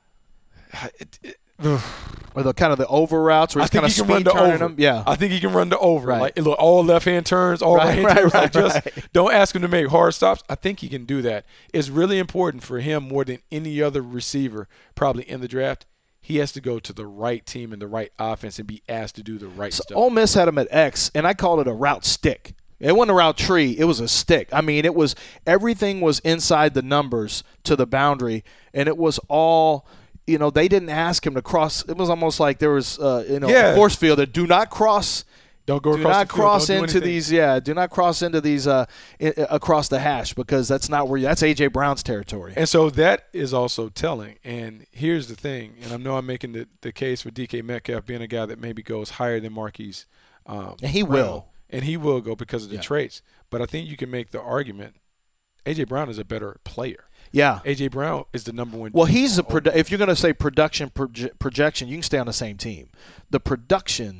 S2: It- it-
S3: or the kind of the over routes where
S2: I
S3: he's kind
S2: think
S3: of
S2: he can run
S3: speed
S2: the
S3: turning
S2: over.
S3: them? Yeah.
S2: I think he can run the over.
S3: Right.
S2: Like look, all left hand turns, all
S3: Right,
S2: right hand
S3: right,
S2: turns.
S3: right,
S2: like just
S3: right.
S2: don't ask him to make hard stops. I think he can do that. It's really important for him more than any other receiver probably in the draft. He has to go to the right team and the right offense and be asked to do the right
S3: So
S2: stuff.
S3: Ole Miss had him at X, and I called it a route stick. It wasn't a route tree. It was a stick. I mean, it was everything was inside the numbers to the boundary, and it was all – you know, they didn't ask him to cross. It was almost like there was, uh, you know,
S2: Yeah.
S3: a force field that do not cross.
S2: Don't go
S3: Do
S2: across
S3: not
S2: the field.
S3: cross
S2: Don't do
S3: into
S2: anything.
S3: these. Yeah, do not cross into these uh, I- across the hash because that's not where you. That's A J Brown's territory.
S2: And so that is also telling. And here's the thing, and I know I'm making the, the case for D K Metcalf being a guy that maybe goes higher than Marquise. Um,
S3: And he
S2: Brown.
S3: will.
S2: And he will go because of the
S3: Yeah.
S2: traits. But I think you can make the argument A J Brown is a better player.
S3: Yeah.
S2: A J Brown is the number one.
S3: Well, he's a produ- if you're going to say production proje- projection, you can stay on the same team. The production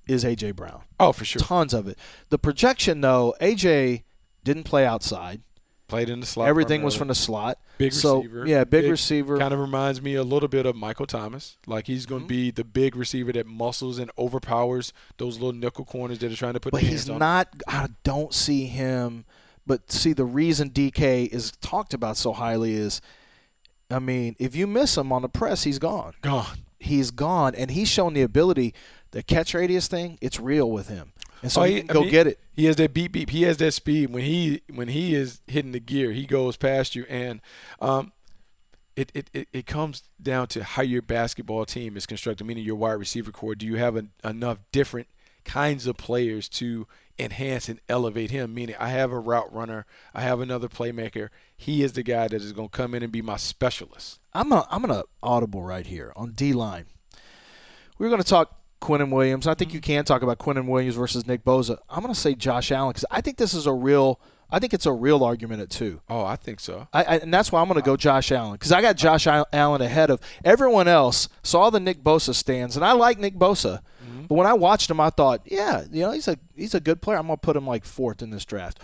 S3: is A J. Brown.
S2: Oh, for sure.
S3: Tons of it. The projection, though, A J didn't play outside.
S2: Played in the slot.
S3: Everything was
S2: primarily.
S3: from the slot.
S2: Big
S3: so,
S2: receiver.
S3: Yeah, big,
S2: big
S3: receiver.
S2: Kind of reminds me a little bit of Michael Thomas. Like he's going to
S3: mm-hmm.
S2: be the big receiver that muscles and overpowers those little nickel corners that are trying to put
S3: But
S2: their
S3: he's
S2: hands on
S3: not – I don't see him – but see, the reason D K is talked about so highly is, I mean, if you miss him on the press, he's gone.
S2: Gone.
S3: He's gone, and he's shown the ability – the catch radius thing, it's real with him. And so
S2: oh,
S3: he,
S2: he
S3: can go
S2: I mean,
S3: get it.
S2: He has that beep beep. He has that speed. When he when he is hitting the gear, he goes past you. And um, it, it, it, it comes down to how your basketball team is constructed, meaning your wide receiver core. Do you have an, enough different kinds of players to enhance and elevate him? Meaning I have a route runner. I have another playmaker. He is the guy that is going to come in and be my specialist.
S3: I'm a, I'm going to audible right here on D-line. We're going to talk Quinnen Williams. I think you can talk about Quinnen Williams versus Nick Bosa. I'm going to say Josh Allen because I think this is a real – I think it's a real argument at two.
S2: Oh, I think so.
S3: I, I, and that's why I'm going to go Josh Allen because I got Josh Allen ahead of everyone else. Saw the Nick Bosa stands, and I like Nick Bosa. Mm-hmm. But when I watched him, I thought, yeah, you know, he's a he's a good player. I'm going to put him like fourth in this draft.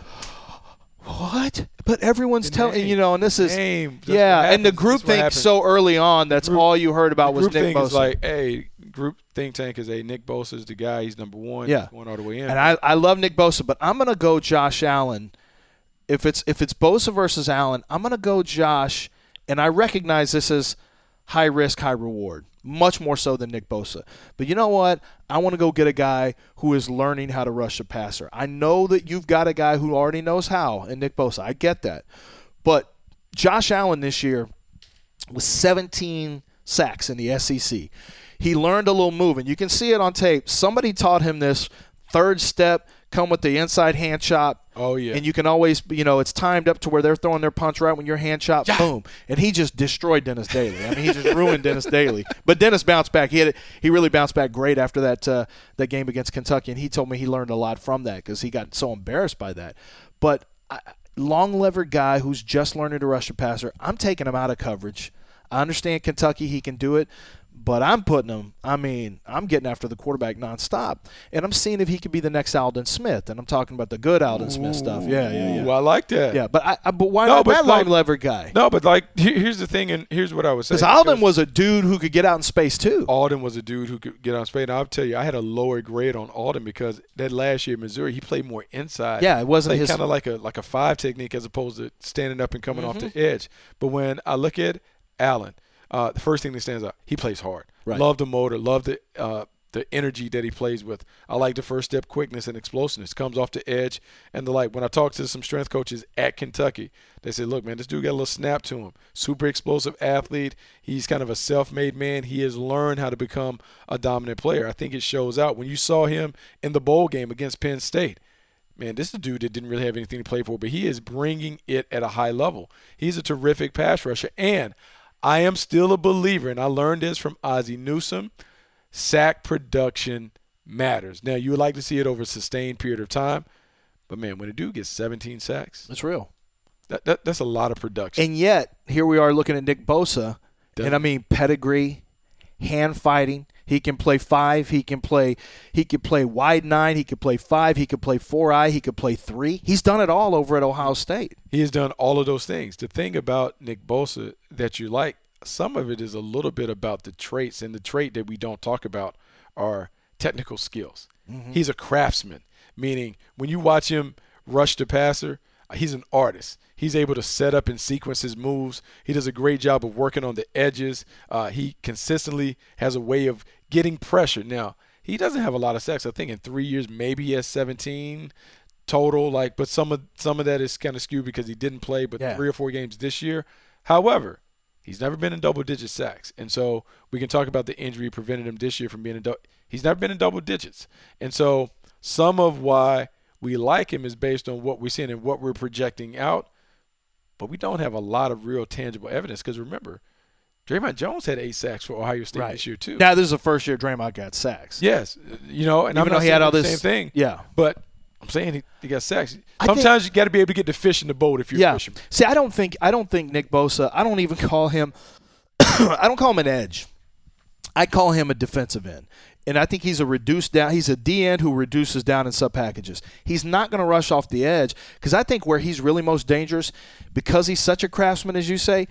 S3: What? But everyone's telling you know, and this is
S2: name.
S3: yeah, and the group think so early on. That's
S2: group,
S3: all you heard about was Nick
S2: thing
S3: Bosa.
S2: Is like, hey, group think tank is a Nick Bosa is the guy. He's number one.
S3: Yeah,
S2: he's going all the way in.
S3: And I, I love Nick Bosa, but I'm gonna go Josh Allen. If it's if it's Bosa versus Allen, I'm gonna go Josh. And I recognize this is high risk, high reward, much more so than Nick Bosa. But you know what? I want to go get a guy who is learning how to rush the passer. I know that you've got a guy who already knows how, and Nick Bosa. I get that. But Josh Allen this year was seventeen sacks in the S E C. He learned a little move, and you can see it on tape. Somebody taught him this third step, come with the inside hand chop.
S2: Oh, yeah.
S3: And you can always, you know, it's timed up to where they're throwing their punch right when your hand chop, yeah. boom. And he just destroyed Dennis Daly. I mean, he just ruined Dennis Daly. But Dennis bounced back. He had, he really bounced back great after that uh, that game against Kentucky, and he told me he learned a lot from that because he got so embarrassed by that. But I, long-levered guy who's just learning to rush a passer, I'm taking him out of coverage. I understand Kentucky, he can do it. But I'm putting him, I mean, I'm getting after the quarterback nonstop. And I'm seeing if he could be the next Aldon Smith. And I'm talking about the good Aldon Smith stuff. Yeah, yeah, yeah.
S2: Ooh, I like that.
S3: Yeah, but I, I but why
S2: no,
S3: not
S2: but
S3: that
S2: like,
S3: long-levered guy?
S2: No, but like, here, here's the thing, and here's what I was saying.
S3: Because Aldon was a dude who could get out in space, too.
S2: Alden was a dude who could get out in space. And I'll tell you, I had a lower grade on Alden because that last year in Missouri, he played more inside.
S3: Yeah, it wasn't his.
S2: kind of like a like a five technique as opposed to standing up and coming
S3: mm-hmm.
S2: off the edge. But when I look at Allen, uh, the first thing that stands out, he plays hard.
S3: Right.
S2: Love the motor, love the uh, the energy that he plays with. I like the first step quickness and explosiveness. Comes off the edge. And the like when I talk to some strength coaches at Kentucky, they say, look, man, this dude got a little snap to him. Super explosive athlete. He's kind of a self-made man. He has learned how to become a dominant player. I think it shows out. When you saw him in the bowl game against Penn State, man, this is a dude that didn't really have anything to play for, but he is bringing it at a high level. He's a terrific pass rusher. And I am still a believer, and I learned this from Ozzie Newsome, sack production matters. Now, you would like to see it over a sustained period of time, but, man, when a dude gets seventeen sacks.
S3: That's real.
S2: That, that That's a lot of production.
S3: And yet, here we are looking at Nick Bosa,
S2: Doesn't
S3: and I mean pedigree, hand fighting. He can play five. He can play. He could play wide nine. He could play five. He could play four eye. He could play three. He's done it all over at Ohio State.
S2: He has done all of those things. The thing about Nick Bosa that you like, some of it is a little bit about the traits, and the trait that we don't talk about are technical skills. Mm-hmm. He's a craftsman, meaning when you watch him rush the passer, he's an artist. He's able to set up and sequence his moves. He does a great job of working on the edges. Uh, he consistently has a way of getting pressure. Now, he doesn't have a lot of sacks. I think in three years maybe he has seventeen total. Like, but some of some of that is kind of skewed because he didn't play but
S3: yeah.
S2: three or four games this year. However, he's never been in double-digit sacks. And so we can talk about the injury prevented him this year from being in double – he's never been in double digits. And so some of why we like him is based on what we're seeing and what we're projecting out. But we don't have a lot of real tangible evidence because, remember, Draymond Jones had eight sacks for Ohio State
S3: right.
S2: this year too.
S3: Now, this is the first year Draymond got sacks.
S2: Yes. You know, and
S3: Even
S2: I'm
S3: though
S2: not
S3: he
S2: saying
S3: had all
S2: the
S3: this,
S2: same thing.
S3: Yeah.
S2: But I'm saying he, he got sacks.
S3: I
S2: Sometimes
S3: think,
S2: you got to be able to get the fish in the boat if you're
S3: yeah.
S2: a fisherman.
S3: See, I don't think I don't think Nick Bosa, I don't even call him – I don't call him an edge. I call him a defensive end. And I think he's a reduced down. He's a D end who reduces down in sub packages. He's not going to rush off the edge because I think where he's really most dangerous, because he's such a craftsman, as you say,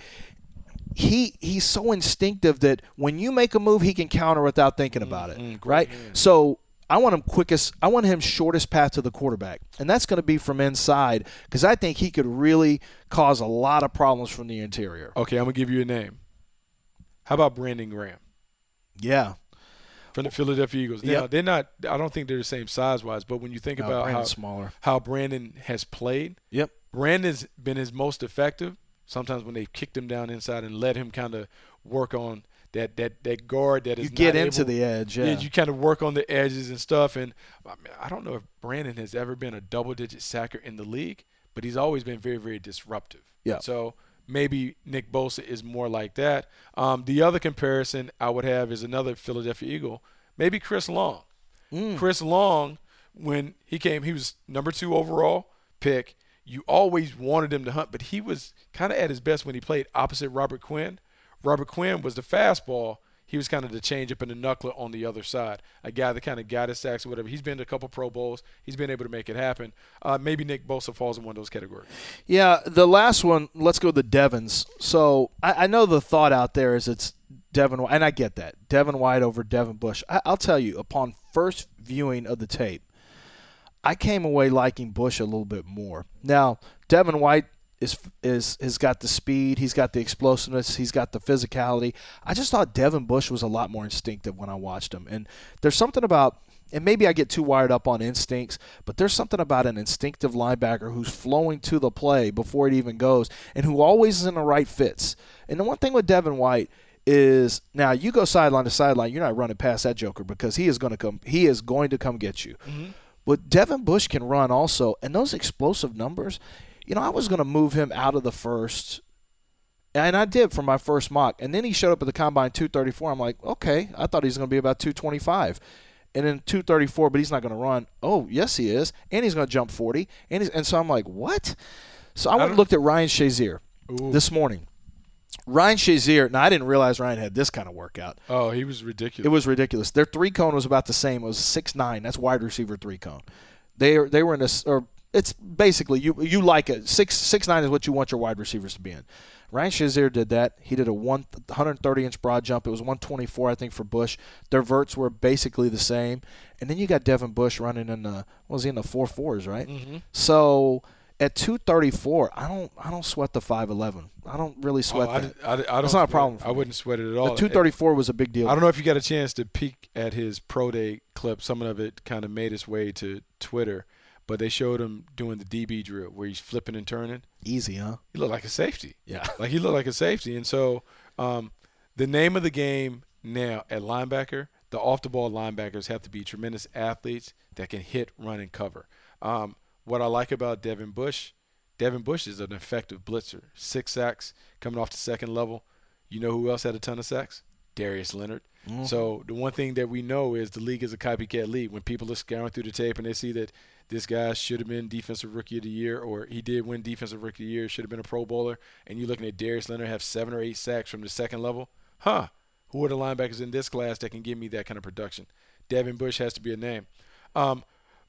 S3: he he's so instinctive that when you make a move, he can counter without thinking about it, mm-hmm. right? Yeah. So I want him quickest. I want him shortest path to the quarterback, and that's going to be from inside because I think he could really cause a lot of problems from the interior.
S2: Okay, I'm gonna give you a name. How about Brandon Graham?
S3: Yeah.
S2: From the Philadelphia Eagles. Now, yep. they're not – I don't think they're the same size-wise, but when you think
S3: no,
S2: about
S3: Brandon's
S2: how,
S3: smaller.
S2: how Brandon has played,
S3: yep.
S2: Brandon's been his most effective sometimes when they've kicked him down inside and let him kind of work on that that, that guard that is
S3: You get
S2: not
S3: into
S2: able,
S3: the edge, yeah.
S2: yeah. You kind of work on the edges and stuff. And I, mean, I don't know if Brandon has ever been a double-digit sacker in the league, but he's always been very, very disruptive.
S3: Yeah.
S2: So – maybe Nick Bosa is more like that. Um, the other comparison I would have is another Philadelphia Eagle, maybe Chris Long.
S3: Mm.
S2: Chris Long, when he came, he was number two overall pick. You always wanted him to hunt, but he was kind of at his best when he played opposite Robert Quinn. Robert Quinn was the fastball. He was kind of the changeup and the knuckler on the other side, a guy that kind of got his sacks or whatever. He's been to a couple Pro Bowls. He's been able to make it happen. Uh, maybe Nick Bosa falls in one of those categories.
S3: Yeah, the last one, let's go to the Devons. So I, I know the thought out there is it's Devin White, and I get that. Devin White over Devin Bush. I, I'll tell you, upon first viewing of the tape, I came away liking Bush a little bit more. Now, Devin White is is has got the speed, he's got the explosiveness, he's got the physicality. I just thought Devin Bush was a lot more instinctive when I watched him. And there's something about, and maybe I get too wired up on instincts, but there's something about an instinctive linebacker who's flowing to the play before it even goes and who always is in the right fits. And the one thing with Devin White is, now you go sideline to sideline, you're not running past that joker because he is going to come he is going to come get you. Mm-hmm. But Devin Bush can run also, and those explosive numbers, you know, I was going to move him out of the first, and I did for my first mock. And then he showed up at the combine two thirty-four. I'm like, okay, I thought he was going to be about two twenty-five. And then two thirty-four, but he's not going to run. Oh, yes, he is. And he's going to jump forty. And he's, and so I'm like, what? So I went and looked at Ryan Shazier Ooh. this morning. Ryan Shazier, now I didn't realize Ryan had this kind of workout.
S2: Oh, he was ridiculous.
S3: It was ridiculous. Their three cone was about the same. It was six nine. That's wide receiver three cone. They they were in this, or it's basically you you like it. Six six nine is what you want your wide receivers to be in. Ryan Shazier did that. He did a one hundred thirty inch broad jump. It was one twenty-four, I think, for Bush. Their verts were basically the same. And then you got Devin Bush running in the what was he in the four fours, right? Mm-hmm. So at two thirty-four, I don't I don't sweat the five eleven. I don't really sweat
S2: oh, I,
S3: that.
S2: I, I, I
S3: That's
S2: don't
S3: not a problem.
S2: I wouldn't sweat it at all.
S3: The two thirty-four was a big deal.
S2: I don't know if you got a chance to peek at his pro day clip. Some of it kind of made its way to Twitter. But they showed him doing the D B drill where he's flipping and turning.
S3: Easy, huh?
S2: He looked like a safety.
S3: Yeah.
S2: Like he looked like a safety. And so um, the name of the game now at linebacker, the off-the-ball linebackers have to be tremendous athletes that can hit, run, and cover. Um, what I like about Devin Bush, Devin Bush is an effective blitzer. Six sacks coming off the second level. You know who else had a ton of sacks? Darius Leonard. Mm-hmm. So the one thing that we know is the league is a copycat league. When people are scouring through the tape and they see that this guy should have been Defensive Rookie of the Year, or he did win Defensive Rookie of the Year, should have been a Pro Bowler, and you're looking at Darius Leonard have seven or eight sacks from the second level, huh, who are the linebackers in this class that can give me that kind of production? Devin Bush has to be a name. Um,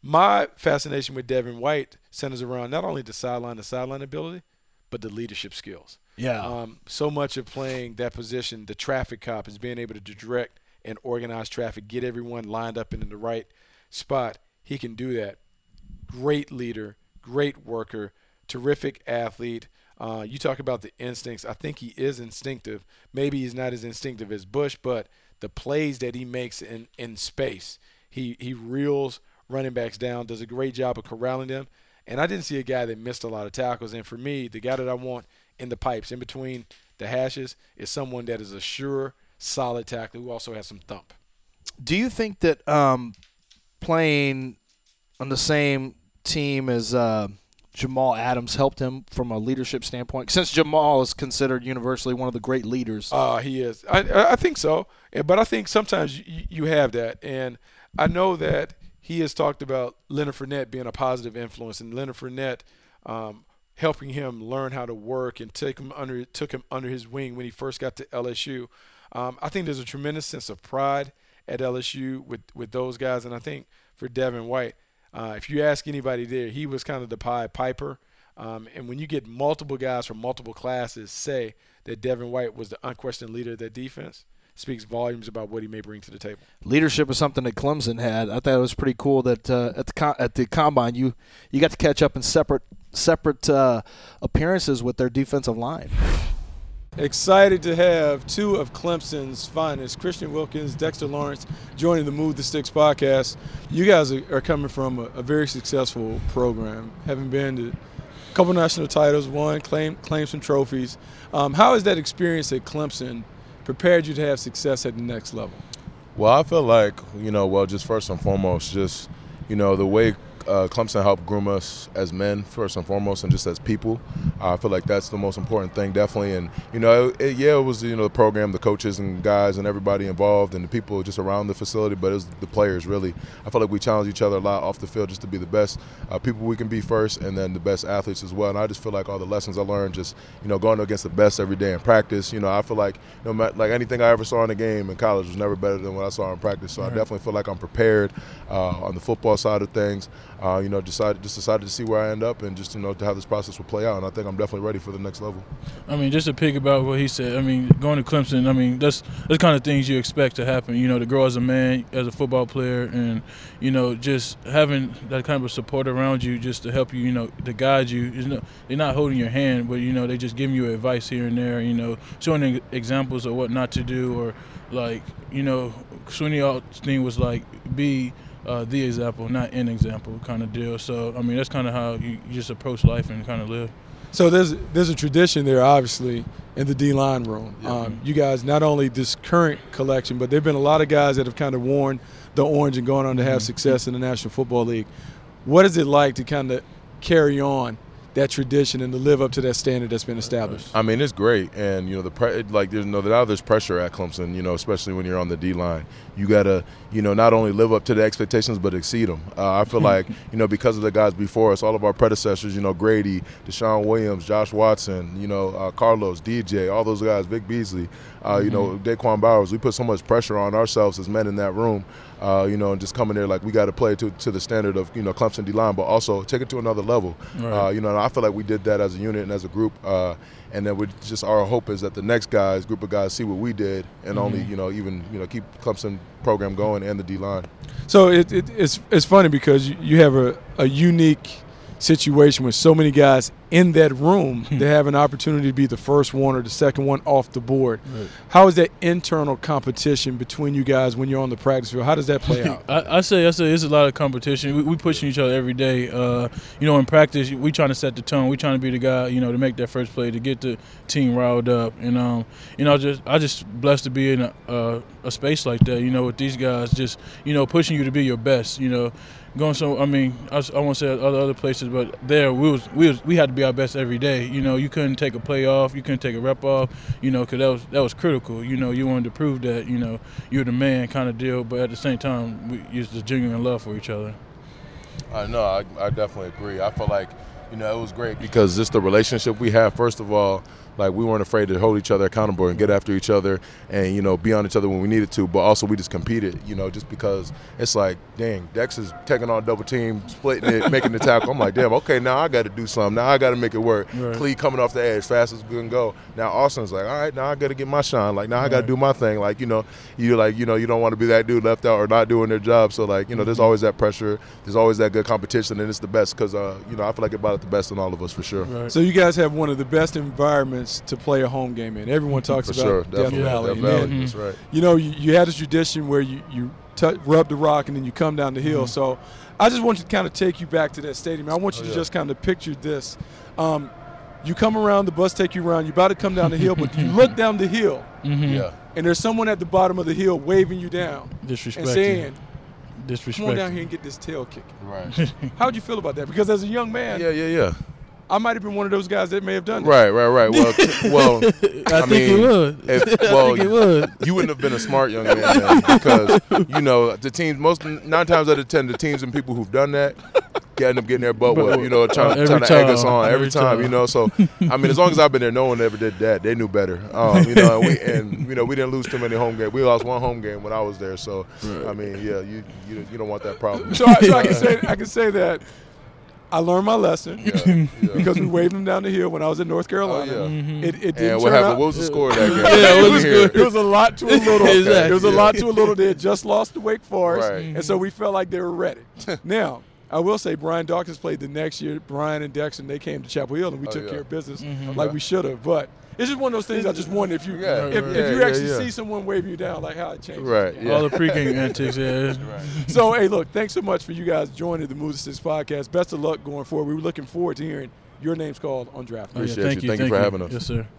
S2: my fascination with Devin White centers around not only the sideline to sideline ability, but the leadership skills.
S3: Yeah.
S2: Um, so much of playing that position, the traffic cop, is being able to direct and organize traffic, get everyone lined up in the right spot. He can do that. Great leader, great worker, terrific athlete. Uh, you talk about the instincts. I think he is instinctive. Maybe he's not as instinctive as Bush, but the plays that he makes in, in space, he, he reels running backs down, does a great job of corralling them. And I didn't see a guy that missed a lot of tackles. And for me, the guy that I want in the pipes, in between the hashes, is someone that is a sure, solid tackler who also has some thump.
S3: Do you think that um, playing on the same team as uh, Jamal Adams helped him from a leadership standpoint? Since Jamal is considered universally one of the great leaders.
S2: Uh, he is. I, I think so. But I think sometimes you, you have that. And I know that he has talked about Leonard Fournette being a positive influence, and Leonard Fournette um, helping him learn how to work and take him under, took him under his wing when he first got to L S U. Um, I think there's a tremendous sense of pride at L S U with, with those guys. And I think for Devin White, uh, if you ask anybody there, he was kind of the Pied Piper. Um, and when you get multiple guys from multiple classes say that Devin White was the unquestioned leader of that defense, speaks volumes about what he may bring to the table.
S3: Leadership is something that Clemson had. I thought it was pretty cool that uh, at the com- at the combine you you got to catch up in separate separate uh, appearances with their defensive line.
S2: Excited to have two of Clemson's finest, Christian Wilkins, Dexter Lawrence, joining the Move the Sticks podcast. You guys are, are coming from a, a very successful program, having been to a couple national titles, won, claim, claim some trophies. Um, how has that experience at Clemson prepared you to have success at the next level?
S4: Well, I feel like, you know, well, just first and foremost, just, you know, the way uh, Clemson helped groom us as men, first and foremost, and just as people. Uh, I feel like that's the most important thing, definitely. And, you know, it, it, yeah, it was, you know, the program, the coaches and guys and everybody involved and the people just around the facility, but it was the players, really. I feel like we challenge each other a lot off the field just to be the best uh, people we can be first, and then the best athletes as well. And I just feel like all the lessons I learned just, you know, going against the best every day in practice, you know, I feel like, no matter, like anything I ever saw in a game in college was never better than what I saw in practice. So right. I definitely feel like I'm prepared uh, on the football side of things. Uh, you know, decided just decided to see where I end up and just, you know, to how this process will play out. And I think I'm definitely ready for the next level.
S5: I mean, just to pick about what he said, I mean, going to Clemson, I mean, that's the kind of things you expect to happen, you know, to grow as a man, as a football player, and, you know, just having that kind of support around you just to help you, you know, to guide you. You know, they're not holding your hand, but, you know, they just giving you advice here and there, you know, showing examples of what not to do, or, like, you know, Sweeney Altstein was like, be uh, the example, not an example kind of deal. So, I mean, that's kind of how you, you just approach life and kind of live.
S2: So there's there's a tradition there, obviously, in the D-line room.
S5: Yeah.
S2: Um, you guys, not only this current collection, but there have been a lot of guys that have kind of worn the orange and gone on to have mm-hmm. success in the National Football League. What is it like to kind of carry on that tradition and to live up to that standard that's been established?
S4: I mean, it's great, and you know, the pre- like there's no now there's pressure at Clemson. You know, especially when you're on the D line, you gotta you know not only live up to the expectations but exceed them. Uh, I feel like you know because of the guys before us, all of our predecessors, you know, Grady, Deshaun Williams, Josh Watson, you know, uh, Carlos, D J, all those guys, Vic Beasley, uh, mm-hmm. you know, Daquan Bowers. We put so much pressure on ourselves as men in that room. Uh, you know, and just coming there like we got to play to to the standard of, you know, Clemson D-line, but also take it to another level. Right. Uh, you know, and I feel like we did that as a unit and as a group. Uh, and then we just our hope is that the next guys, group of guys, see what we did and mm-hmm. only, you know, even, you know, keep Clemson program going and the D-line.
S2: So it, it, it's it's funny because you, you have a, a unique situation with so many guys in that room to have an opportunity to be the first one or the second one off the board. Right. How is that internal competition between you guys when you're on the practice field? How does that play out?
S5: I, I say I say it's a lot of competition. We, we pushing each other every day. Uh, you know, in practice, we trying to set the tone. We trying to be the guy, you know, to make that first play, to get the team riled up. And um, you know, just I just blessed to be in a, uh, a space like that. You know, with these guys, just you know, pushing you to be your best. You know. Going so, I mean, I, I won't say other other places, but there we was we was we had to be our best every day. You know, you couldn't take a play off, you couldn't take a rep off. You know, because that was that was critical. You know, you wanted to prove that you know you're the man kind of deal, but at the same time, we used to genuine love for each other.
S4: I know, I, I definitely agree. I feel like you know it was great because just the relationship we have. First of all, like we weren't afraid to hold each other accountable and get after each other and, you know, be on each other when we needed to. But also we just competed, you know, just because it's like, dang, Dex is taking on double team, splitting it, making the tackle. I'm like, damn, okay, now I got to do something. Now I got to make it work. Right. Clee coming off the edge, fast as we can go. Now Austin's like, all right, now I got to get my shine. Like, now right. I got to do my thing. Like, you know, you like, you know, you don't want to be that dude left out or not doing their job. So, like, you know, there's always that pressure. There's always that good competition, and it's the best because, uh, you know, I feel like it brought out the best in all of us for sure.
S2: Right. So you guys have one of the best environments to play a home game in. Everyone talks
S4: For
S2: about
S4: sure,
S2: Death
S4: definitely.
S2: Valley.
S4: Death Valley.
S2: Then,
S4: That's right.
S2: You know, you, you had this tradition where you, you t- rub the rock and then you come down the hill. Mm-hmm. So I just want to kind of take you back to that stadium. I want you oh, to yeah. just kind of picture this. Um, you come around, the bus take you around, you're about to come down the hill, but you look down the hill,
S5: mm-hmm.
S4: yeah.
S2: and there's someone at the bottom of the hill waving you down
S5: Disrespect
S2: and saying,
S5: Disrespect.
S2: come on down here and get this tail kicking.
S4: Right.
S2: How'd you feel about that? Because as a young man.
S4: Yeah, yeah, yeah.
S2: I might have been one of those guys that may have done that.
S4: Right, right, right. Well, t- well,
S5: I,
S4: I,
S5: think
S4: mean,
S5: it would.
S4: If, well,
S5: I think it would.
S4: you wouldn't have been a smart young man then, because you know the teams. Most nine times out of ten, the teams and people who've done that end up getting their butt whooped. You know, trying,
S5: Every
S4: trying to egg us
S5: time.
S4: on every,
S5: Every
S4: time,
S5: time.
S4: You know, so I mean, as long as I've been there, no one ever did that. They knew better. Um, you know, and, we, and you know, we didn't lose too many home games. We lost one home game when I was there. So
S5: Right.
S4: I mean, yeah, you you, you don't want that problem.
S2: So, I, so I can say I can say that I learned my lesson
S4: Yeah, yeah.
S2: because we waved them down the hill when I was in North Carolina.
S4: Oh, yeah.
S5: Mhm.
S2: It, it didn't
S4: And what
S2: turn
S4: happened?
S2: out.
S4: What was the score of that game?
S5: Yeah, what was
S4: Let me hear
S5: good?
S2: It was a lot to a little.
S5: Exactly.
S2: It was a
S4: Yeah.
S2: lot to a little. They had just lost to Wake Forest,
S4: Right.
S2: and so we felt like they were ready. Now, I will say Brian Dawkins played the next year. Brian and Dexter, they came to Chapel Hill, and we
S4: Oh,
S2: took
S4: yeah.
S2: care of business
S5: Mhm.
S2: like we should have. But it's just one of those things I just wonder if you
S4: Yeah,
S2: if,
S5: right.
S2: if you
S4: Yeah,
S2: actually
S4: yeah, yeah.
S2: see someone wave you down, like how it changes.
S4: Right. Yeah.
S5: All the pregame antics, yeah.
S2: So, hey, look, thanks so much for you guys joining the Move the Sticks podcast. Best of luck going forward. We were looking forward to hearing your names called on draft
S5: Oh,
S2: night.
S5: yeah,
S4: Appreciate
S5: thank
S4: you.
S5: you.
S4: Thank you for having us.
S5: Yes, sir.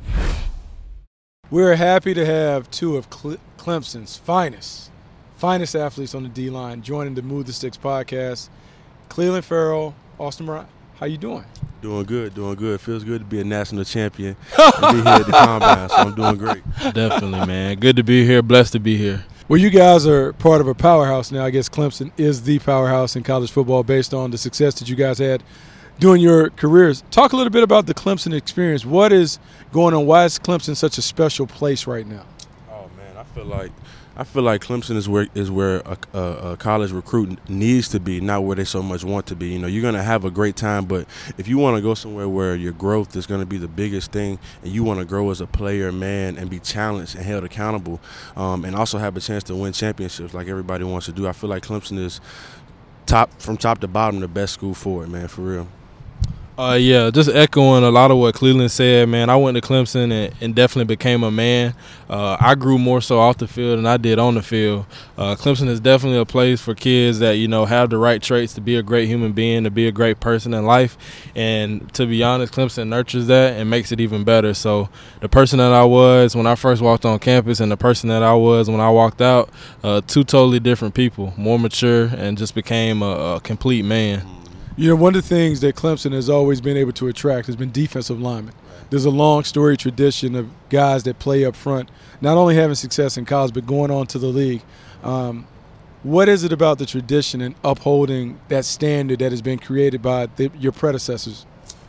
S2: We're happy to have two of Cle- Clemson's finest, finest athletes on the D-line joining the Move the Sticks podcast. Cleveland Farrell, Austin Moran, how you doing?
S6: Doing good, doing good. Feels good to be a national champion and be here at the Combine, so I'm doing great.
S5: Definitely, man. Good to be here. Blessed to be here.
S2: Well, you guys are part of a powerhouse now. I guess Clemson is the powerhouse in college football based on the success that you guys had during your careers. Talk a little bit about the Clemson experience. What is going on? Why is Clemson such a special place right now?
S6: Oh man, I feel like I feel like Clemson is where is where a, a, a college recruit needs to be, not where they so much want to be. You know, you're gonna have a great time, but if you want to go somewhere where your growth is gonna be the biggest thing, and you want to grow as a player, man, and be challenged and held accountable, um, and also have a chance to win championships like everybody wants to do, I feel like Clemson is top from top to bottom the best school for it, man, for real.
S5: Uh, yeah, just echoing a lot of what Cleveland said, man. I went to Clemson and, and definitely became a man. Uh, I grew more so off the field than I did on the field. Uh, Clemson is definitely a place for kids that, you know, have the right traits to be a great human being, to be a great person in life. And to be honest, Clemson nurtures that and makes it even better. So the person that I was when I first walked on campus and the person that I was when I walked out, uh, two totally different people, more mature, and just became a, a complete man.
S2: You know, one of the things that Clemson has always been able to attract has been defensive linemen. There's a long story tradition of guys that play up front, not only having success in college, but going on to the league. Um, what is it about the tradition and upholding that standard that has been created by the, your predecessors?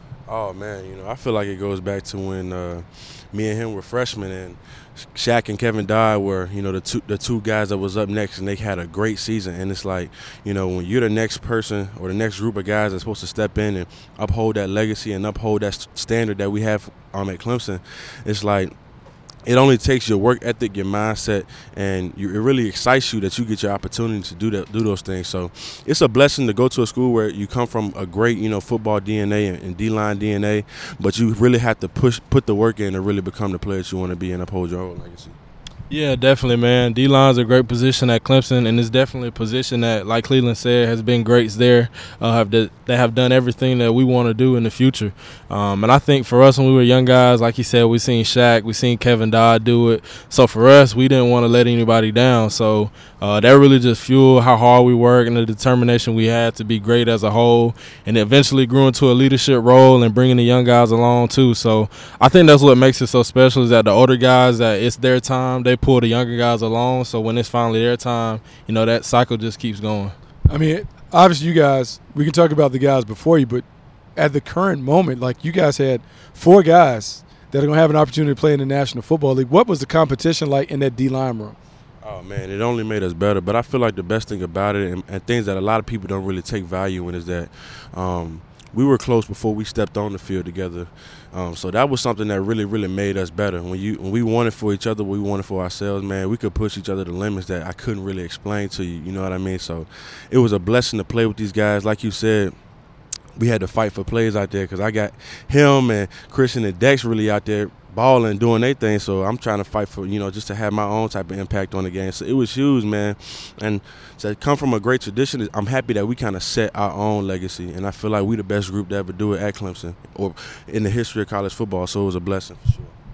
S6: Oh man, you know, I feel like it goes back to when uh, me and him were freshmen, and Shaq and Kevin Dodd were, you know, the two the two guys that was up next, and they had a great season. And it's like, you know, when you're the next person or the next group of guys that's supposed to step in and uphold that legacy and uphold that st- standard that we have um, at Clemson, it's like, it only takes your work ethic, your mindset, and you, it really excites you that you get your opportunity to do that, do those things. So it's a blessing to go to a school where you come from a great, you know, football D N A and, and D-line D N A, but you really have to push, put the work in to really become the player that you want to be and uphold your own legacy.
S5: Yeah, definitely, man. D-line's a great position at Clemson, and it's definitely a position that, like Cleveland said, has been greats there. Uh, have that have done everything that we want to do in the future. Um, and I think for us when we were young guys, like you said, we seen Shaq, we seen Kevin Dodd do it. So for us, we didn't want to let anybody down. So uh, that really just fueled how hard we work and the determination we had to be great as a whole. And it eventually grew into a leadership role and bringing the young guys along too. So I think that's what makes it so special, is that the older guys, that it's their time, they pull the younger guys along. So when it's finally their time, you know, that cycle just keeps going.
S2: I mean, obviously you guys, we can talk about the guys before you, but at the current moment, like you guys had four guys that are going to have an opportunity to play in the National Football League. What was the competition like in that D-line room?
S6: Oh, man, it only made us better. But I feel like the best thing about it, and, and things that a lot of people don't really take value in, is that um, we were close before we stepped on the field together. Um, so that was something that really, really made us better. When you when we wanted for each other, we wanted for ourselves, man, we could push each other to limits that I couldn't really explain to you. You know what I mean? So it was a blessing to play with these guys. Like you said, we had to fight for plays out there because I got him and Christian and Dex really out there balling, doing their thing. So I'm trying to fight for, you know, just to have my own type of impact on the game. So it was huge, man. And to come from a great tradition, I'm happy that we kind of set our own legacy. And I feel like we the best group to ever do it at Clemson or in the history of college football. So it was a blessing for sure.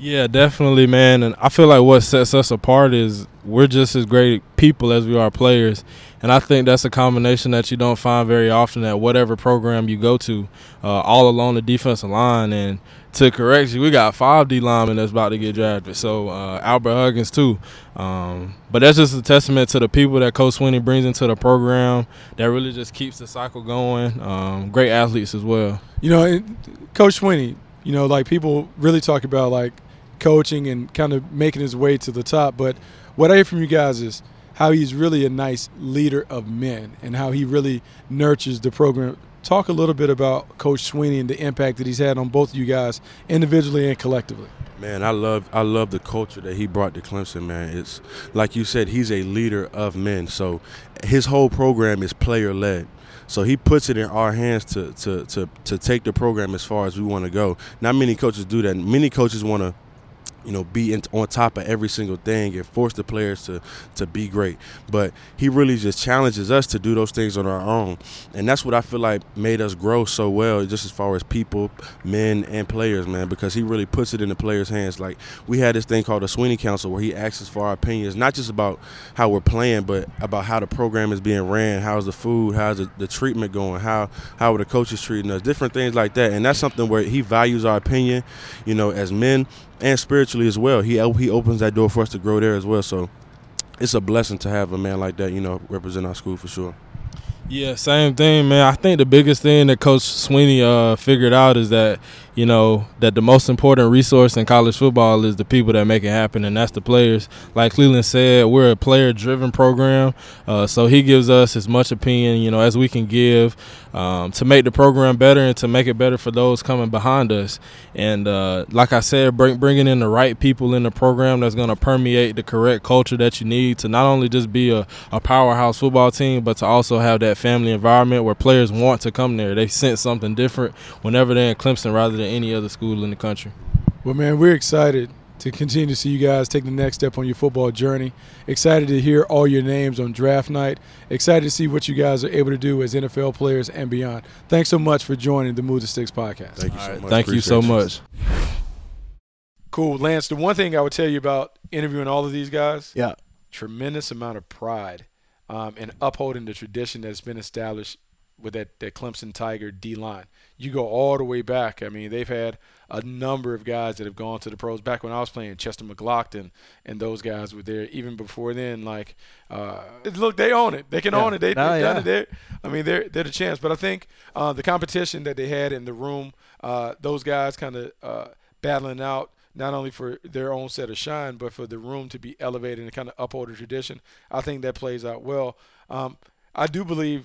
S5: Yeah, definitely, man. And I feel like what sets us apart is we're just as great people as we are players. And I think that's a combination that you don't find very often at whatever program you go to, uh, all along the defensive line. And to correct you, we got five D linemen that's about to get drafted. So uh, Albert Huggins too. Um, but that's just a testament to the people that Coach Swinney brings into the program that really just keeps the cycle going. Um, great athletes as well.
S2: You know, and Coach Swinney, you know, like people really talk about like coaching and kind of making his way to the top. But what I hear from you guys is how he's really a nice leader of men and how he really nurtures the program. Talk a little bit about Coach Swinney and the impact that he's had on both of you guys individually and collectively.
S6: Man, I love I love the culture that he brought to Clemson, man. It's like you said, he's a leader of men. So his whole program is player-led. So he puts it in our hands to to to to take the program as far as we want to go. Not many coaches do that. Many coaches want to, you know, be in, on top of every single thing and force the players to, to be great. But he really just challenges us to do those things on our own. And that's what I feel like made us grow so well, just as far as people, men, and players, man, because he really puts it in the players' hands. Like, we had this thing called the Swinney Council where he asks us for our opinions, not just about how we're playing, but about how the program is being ran, how's the food, how's the, the treatment going, how, how are the coaches treating us, different things like that. And that's something where he values our opinion, you know, as men, and spiritually as well. He he opens that door for us to grow there as well. So it's a blessing to have a man like that, you know, represent our school for sure.
S5: Yeah, same thing, man. I think the biggest thing that Coach Swinney uh, figured out is that, you know, that the most important resource in college football is the people that make it happen, and that's the players. Like Cleveland said, we're a player-driven program, uh, so he gives us as much opinion, you know, as we can give um, to make the program better and to make it better for those coming behind us. And uh, like I said, bring, bringing in the right people in the program that's going to permeate the correct culture that you need to not only just be a, a powerhouse football team, but to also have that family environment where players want to come there. They sense something different whenever they're in Clemson rather than any other school in the country.
S2: Well, man, we're excited to continue to see you guys take the next step on your football journey. Excited to hear all your names on draft night. Excited to see what you guys are able to do as N F L players and beyond. Thanks so much for joining the Move the Sticks podcast.
S6: Thank you so
S5: right,
S6: much.
S5: Thank you so
S6: you.
S5: much.
S2: Cool. Lance, the one thing I would tell you about interviewing all of these guys,
S3: Yeah.
S2: tremendous amount of pride um, in upholding the tradition that's been established with that, that Clemson Tiger D-line. You go all the way back. I mean, they've had a number of guys that have gone to the pros. Back when I was playing, Chester McLaughlin and those guys were there. Even before then, like, uh, look, they own it. They can
S3: Yeah.
S2: own it. They,
S3: No,
S2: they've
S3: yeah.
S2: done it. They're, I mean, they're, they're the chance. But I think uh, the competition that they had in the room, uh, those guys kind of uh, battling out, not only for their own set of shine, but for the room to be elevated and kind of uphold the tradition. I think that plays out well. Um, I do believe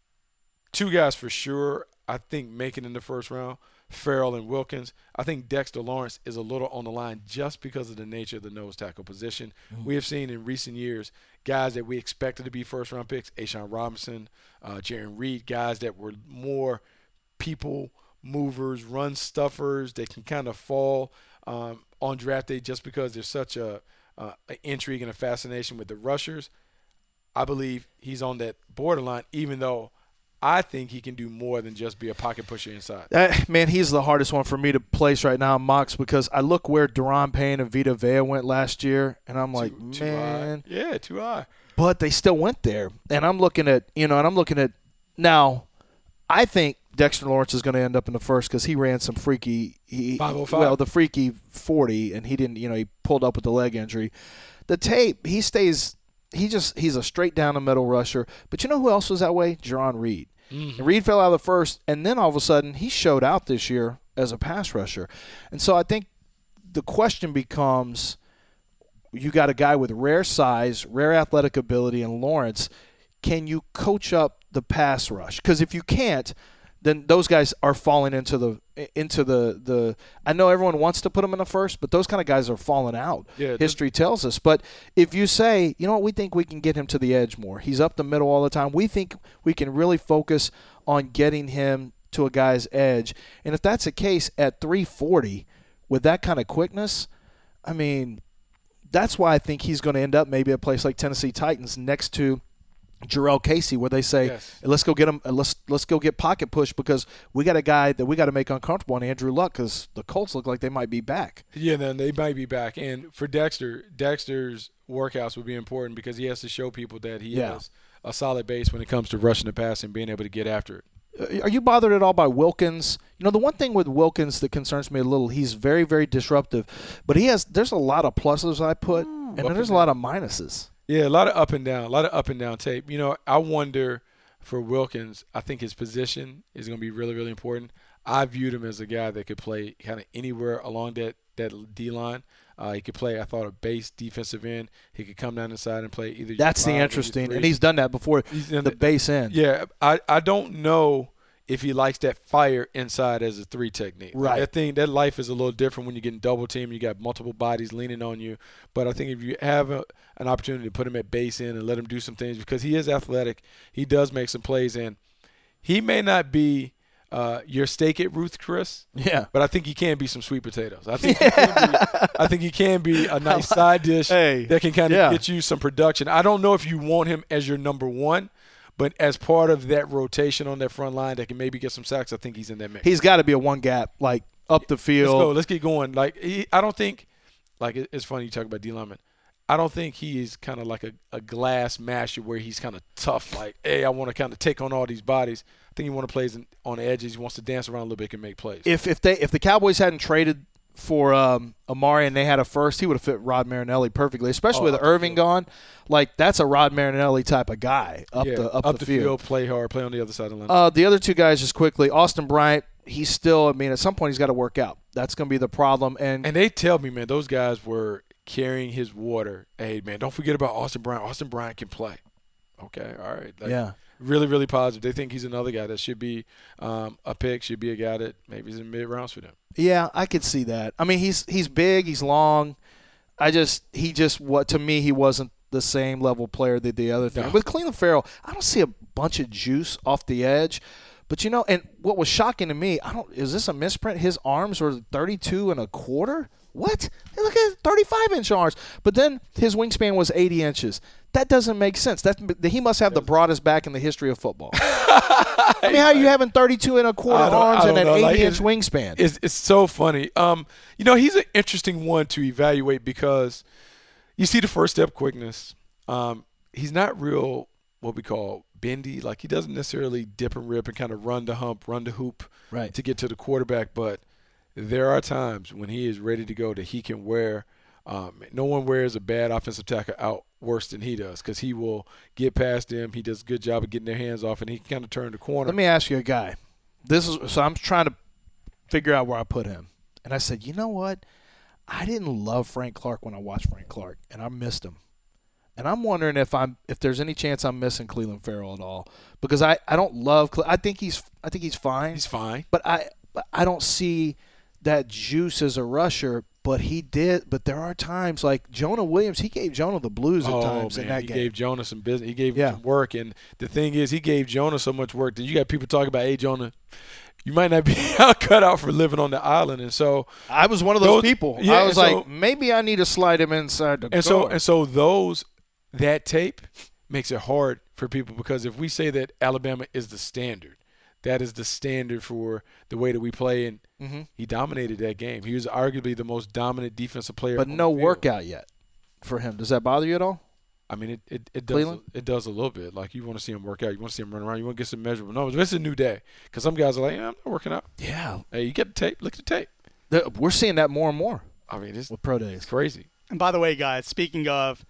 S2: two guys for sure, I think, make it in the first round, Farrell and Wilkins. I think Dexter Lawrence is a little on the line just because of the nature of the nose tackle position. Mm-hmm. We have seen in recent years guys that we expected to be first-round picks, A'Shawn Robinson, uh, Jarran Reed, guys that were more people movers, run stuffers that can kind of fall um, on draft day just because there's such a, uh, an intrigue and a fascination with the rushers. I believe he's on that borderline, even though I think he can do more than just be a pocket pusher inside.
S3: That, man, he's the hardest one for me to place right now, Mox, because I look where Deron Payne and Vita Vea went last year, and I'm like,
S2: too,
S3: man.
S2: Too high. Yeah, too high.
S3: But they still went there. And I'm looking at, you know, and I'm looking at now, I think Dexter Lawrence is going to end up in the first because he ran some freaky he,
S2: five oh five
S3: well, the freaky forty, and he didn't, you know, he pulled up with the leg injury. The tape, he stays, he just, he's a straight down the middle rusher. But you know who else was that way? Jarran Reed. Mm-hmm. And Reed fell out of the first, and then all of a sudden he showed out this year as a pass rusher. And so I think the question becomes, you got a guy with rare size, rare athletic ability in Lawrence. Can you coach up the pass rush? Because if you can't, then those guys are falling into the into the, the I know everyone wants to put them in the first, but those kind of guys are falling out.
S2: Yeah,
S3: History tells us. But if you say, you know what, we think we can get him to the edge more. He's up the middle all the time. We think we can really focus on getting him to a guy's edge. And if that's the case at three forty with that kind of quickness, I mean, that's why I think he's going to end up maybe at a place like Tennessee Titans next to Jarrell Casey, where they say,
S2: Yes.
S3: let's go get him, let's let's go get pocket push because we got a guy that we got to make uncomfortable on Andrew Luck because the Colts look like they might be back.
S2: Yeah, then they might be back. And for Dexter, Dexter's workouts would be important because he has to show people that he
S3: Yeah.
S2: has a solid base when it comes to rushing the pass and being able to get after it.
S3: Uh, Are you bothered at all by Wilkins? You know, the one thing with Wilkins that concerns me a little, he's very, very disruptive, but he has. There's a lot of pluses I put, and then
S2: up
S3: there's a
S2: and
S3: lot of minuses.
S2: Yeah, a lot of up and down, a lot of up and down tape. You know, I wonder for Wilkins, I think his position is going to be really, really important. I viewed him as a guy that could play kind of anywhere along that, that D-line. Uh, he could play, I thought, a base defensive end. He could come down inside and play either.
S3: That's the
S2: five or
S3: interesting,
S2: three.
S3: and he's done that before.
S2: He's in
S3: the
S2: the-
S3: base end.
S2: Yeah, I, I don't know if he likes that fire inside as a three technique.
S3: Right.
S2: I think that life is a little different when you're getting double teamed. You got multiple bodies leaning on you. But I think if you have a, an opportunity to put him at base in and let him do some things, because he is athletic, he does make some plays. And he may not be uh, your steak at Ruth Chris,
S3: Yeah.
S2: but I think he can be some sweet potatoes. I think he can be, I think he can be a nice side dish
S3: Hey,
S2: that can kind of
S3: yeah.
S2: get you some production. I don't know if you want him as your number one, but as part of that rotation on that front line that can maybe get some sacks, I think he's in that mix.
S3: He's got to be a one gap, like up the
S2: Let's
S3: field.
S2: go. Let's get going. Like he, I don't think, like it- it's funny you talk about D lineman. I don't think he is kind of like a, a glass masher where he's kind of tough. Like, hey, I want to kind of take on all these bodies. I think he want to play on the edges. He wants to dance around a little bit and make plays.
S3: If if they if the Cowboys hadn't traded for um, Amari and they had a first, he would have fit Rod Marinelli perfectly, especially
S2: Oh,
S3: with
S2: up the
S3: Irving
S2: field.
S3: gone. Like that's a Rod Marinelli type of guy up
S2: yeah,
S3: the up, the, field.
S2: play hard, play on the other side of the line.
S3: Uh, the other two guys, just quickly, Austin Bryant. He's still. I mean, at some point he's got to work out. That's going to be the problem. And,
S2: And they tell me, man, those guys were carrying his water. Hey, man, don't forget about Austin Bryant. Austin Bryant can play. Okay, all right. Like,
S3: yeah,
S2: really, really positive. They think he's another guy that should be um, a pick, should be a guy that maybe is in mid rounds for them.
S3: yeah, I could see that. I mean, he's he's big, he's long. I just he just what to me he wasn't the same level player that the other thing.
S2: No.
S3: With Cleveland Farrell, I don't see a bunch of juice off the edge. But you know, and what was shocking to me, I don't is this a misprint? His arms were thirty-two and a quarter. What? Look at thirty-five inch arms. But then his wingspan was eighty inches. That doesn't make sense. That he must have the broadest back in the history of football. I mean, how are you having thirty-two and a quarter
S2: I don't-
S3: arms
S2: I
S3: and
S2: don't
S3: an
S2: know. Like,
S3: eighty inch
S2: it's-
S3: wingspan?
S2: It's it's so funny. Um, you know, he's an interesting one to evaluate because you see the first step quickness. Um, he's not real what we call bendy. Like he doesn't necessarily dip and rip and kind of run the hump, run the hoop
S3: Right.
S2: to get to the quarterback. But there are times when he is ready to go that he can wear. Um, no one wears a bad offensive tackle out worse than he does because he will get past them. He does a good job of getting their hands off, and he can kind of turn the corner.
S3: Let me ask you a guy. This is so I'm trying to figure out where I put him. And I said, you know what? I didn't love Frank Clark when I watched Frank Clark, and I missed him. And I'm wondering if I'm if there's any chance I'm missing Cleveland Farrell at all because I, I don't love Cle- I think he's I think he's fine.
S2: He's fine.
S3: But I but I don't see that juice as a rusher. But he did. But there are times like Jonah Williams. He gave Jonah the blues at
S2: Oh,
S3: times
S2: man,
S3: in that
S2: he
S3: game.
S2: gave Jonah some business. He gave
S3: Yeah.
S2: him some work, and the thing is, he gave Jonah so much work that you got people talking about, "Hey, Jonah, you might not be cut out for living on the island." And so,
S3: I was one of those,
S2: Those-
S3: people.
S2: yeah,
S3: I was
S2: and so-
S3: like, maybe I need to slide him inside the
S2: and so,
S3: guard.
S2: and so, those that tape makes it hard for people because if we say that Alabama is the standard, that is the standard for the way that we play, and
S3: mm-hmm.
S2: he dominated that game. He was arguably the most dominant defensive player.
S3: But
S2: on
S3: no
S2: the field.
S3: workout yet for him. Does that bother you at all?
S2: I mean, it, it, it does
S3: Cleveland?
S2: it does a little bit. Like, you want to see him work out. You want to see him run around. You want to get some measurable numbers. But it's a new day because some guys are like, yeah, I'm not working out.
S3: Yeah.
S2: Hey, you get the tape. Look at the tape.
S3: The- We're seeing that more and more
S2: I mean, it's,
S3: with pro
S2: it's
S3: days.
S2: crazy.
S7: And by the way, guys, speaking of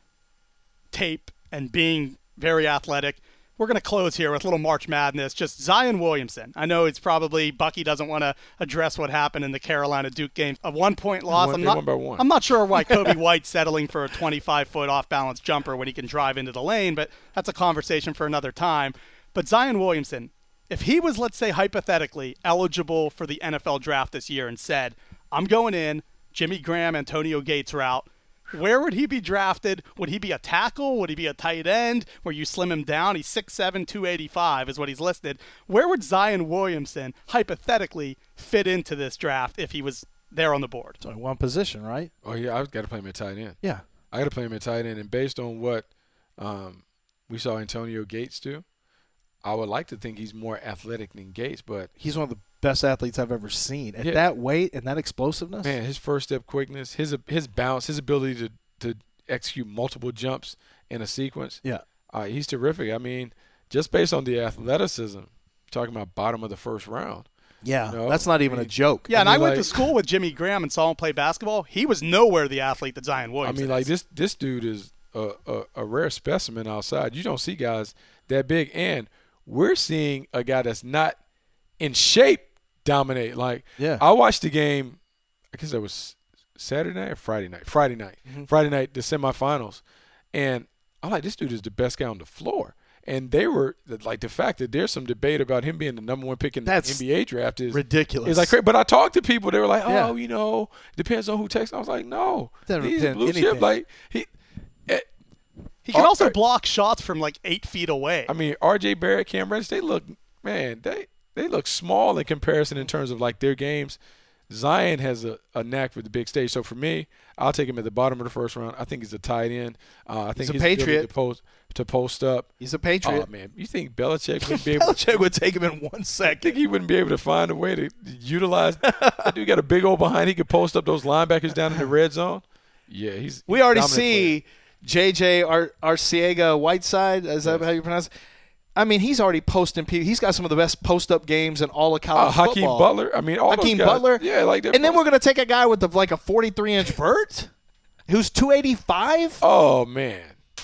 S7: tape and being very athletic, we're going to close here with a little March Madness. Just Zion Williamson. I know it's probably Bucky doesn't want to address what happened in the Carolina Duke game. A one-point loss.
S2: won-
S7: I'm
S2: they
S7: not.
S2: won by one.
S7: I'm not sure why Kobe White's settling for a twenty-five foot off-balance jumper when he can drive into the lane, but that's a conversation for another time. But Zion Williamson, if he was, let's say, hypothetically eligible for the N F L draft this year and said, "I'm going in Jimmy Graham, Antonio Gates route," where would he be drafted? Would he be a tackle? Would he be a tight end where you slim him down? He's six seven, two eighty-five is what he's listed. Where would Zion Williamson hypothetically fit into this draft if he was there on the board?
S3: It's only one position, right?
S2: Oh, yeah, I've got to play him at tight end.
S3: Yeah.
S2: I got to play him at tight end. And based on what um, we saw Antonio Gates do. I would like to think he's more athletic than Gates, but
S3: He's one of the best athletes I've ever seen. At
S2: Yeah.
S3: that weight and that explosiveness.
S2: man, his first step quickness, his his bounce, his ability to to execute multiple jumps in a sequence.
S3: Yeah.
S2: Uh, he's terrific. I mean, just based on the athleticism, talking about bottom of the first round.
S3: Yeah.
S2: No,
S3: That's not even
S2: I
S3: a
S2: mean-
S3: joke.
S7: Yeah, and
S2: I
S7: I
S2: mean,
S7: went to
S2: like-
S7: school with Jimmy Graham and saw him play basketball. He was nowhere the athlete that Zion
S2: I
S7: Williamson
S2: mean, like
S7: is.
S2: this this dude is a, a, a rare specimen outside. You don't see guys that big, and we're seeing a guy that's not in shape dominate. Like,
S3: Yeah.
S2: I watched the game. I guess that was Saturday night or Friday night. Friday night.
S3: Mm-hmm.
S2: Friday night, the semifinals, and I'm like, this dude is the best guy on the floor. And they were like, the fact that there's some debate about him being the number one pick in the
S3: That's
S2: N B A draft is
S3: ridiculous.
S2: It's like crazy. But I talked to people. They were like, oh,
S3: Yeah.
S2: you know, depends on who texts. I was like, no,
S3: Doesn't
S2: he's
S3: depend
S2: blue
S3: anything.
S2: chip. Like he. eh,
S7: he can
S2: Ar-
S7: also
S2: Ar-
S7: block shots from like eight feet away.
S2: I mean, R J Barrett, Cam Reddish, they look, man, they they look small in comparison in terms of like their games. Zion has a, a knack for the big stage. So for me, I'll take him at the bottom of the first round. I think he's a tight end. Uh, I think
S3: He's a
S2: his ability
S3: Patriot.
S2: to post to post up.
S3: He's a Patriot.
S2: Oh man, you think Belichick would be able?
S3: Belichick would take him in one
S2: I think
S3: second.
S2: he wouldn't be able to find a way to utilize. That dude got a big old behind. He could post up those linebackers down in the red zone. Yeah, he's.
S3: We already
S2: dominant player.
S3: see J J Ar- Arciega Whiteside. Is that
S2: Yes.
S3: how you pronounce it? I mean, he's already posting people. He's got some of the best post-up games in all of
S2: Uh,
S3: college
S2: Hakeem
S3: football.
S2: Butler. I mean, all
S3: Hakeem
S2: those guys,
S3: Butler.
S2: Yeah, like they're
S3: And then
S2: post-
S3: we're going to take a guy with the, like a forty-three inch vert who's two eighty-five.
S2: Oh man.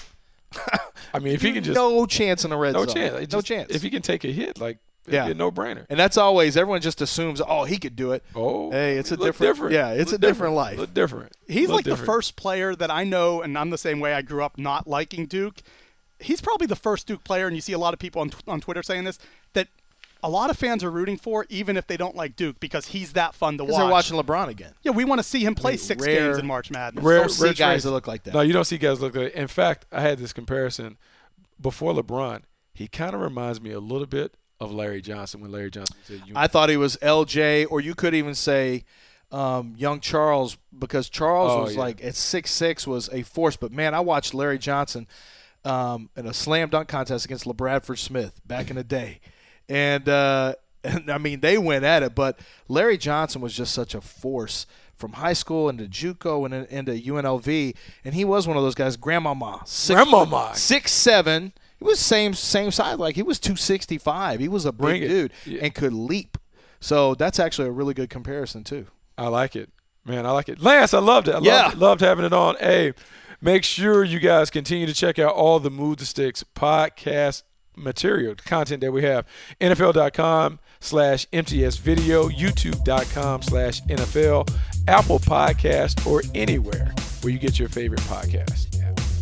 S2: I mean, if he can just
S3: no chance in the red
S2: no
S3: zone.
S2: chance, It
S3: no
S2: just-
S3: chance.
S2: If he can take a hit, like it'd
S3: Yeah.
S2: be a no brainer.
S3: and that's always everyone just assumes, oh, he could do it.
S2: Oh,
S3: Hey, it's a
S2: look
S3: different- yeah, it's
S2: Look
S3: a different life.
S2: Look different.
S7: He's
S2: Look
S7: like the
S2: different.
S7: first player that I know, and I'm the same way. I grew up not liking Duke. He's probably the first Duke player, and you see a lot of people on on Twitter saying this, that a lot of fans are rooting for, even if they don't like Duke, because he's that fun to watch.
S3: Because they're watching LeBron again.
S7: Yeah, we want to see him play
S3: mean,
S7: six
S3: rare-
S7: games in March Madness.
S2: Rare-
S3: Don't see
S2: rare
S3: guys
S2: traits.
S3: that look like that.
S2: No, you don't see guys look like that. In fact, I had this comparison before LeBron. He kind of reminds me a little bit of Larry Johnson when Larry Johnson said,
S3: I thought he was L J, or you could even say um, young Charles, because Charles
S2: Oh,
S3: was
S2: yeah.
S3: like at six six was a force. But man, I watched Larry Johnson um, in a slam dunk contest against LeBradford Smith back in the day, and uh, and I mean they went at it. But Larry Johnson was just such a force from high school into JUCO and then into U N L V, and he was one of those guys. Grandmama, six,
S2: Grandmama.
S3: six seven. He was same same size, like he was two sixty-five. He was a
S2: Bring
S3: big
S2: it.
S3: dude
S2: Yeah.
S3: and could leap. So that's actually a really good comparison too.
S2: I like it. Man, I like it. Lance, I loved it. I
S3: Yeah.
S2: loved, loved having it on. Hey, make sure you guys continue to check out all the Move the Sticks podcast material, content that we have. N F L dot com slash M T S video, YouTube dot com slash N F L, Apple Podcast, or anywhere where you get your favorite podcast. Yeah.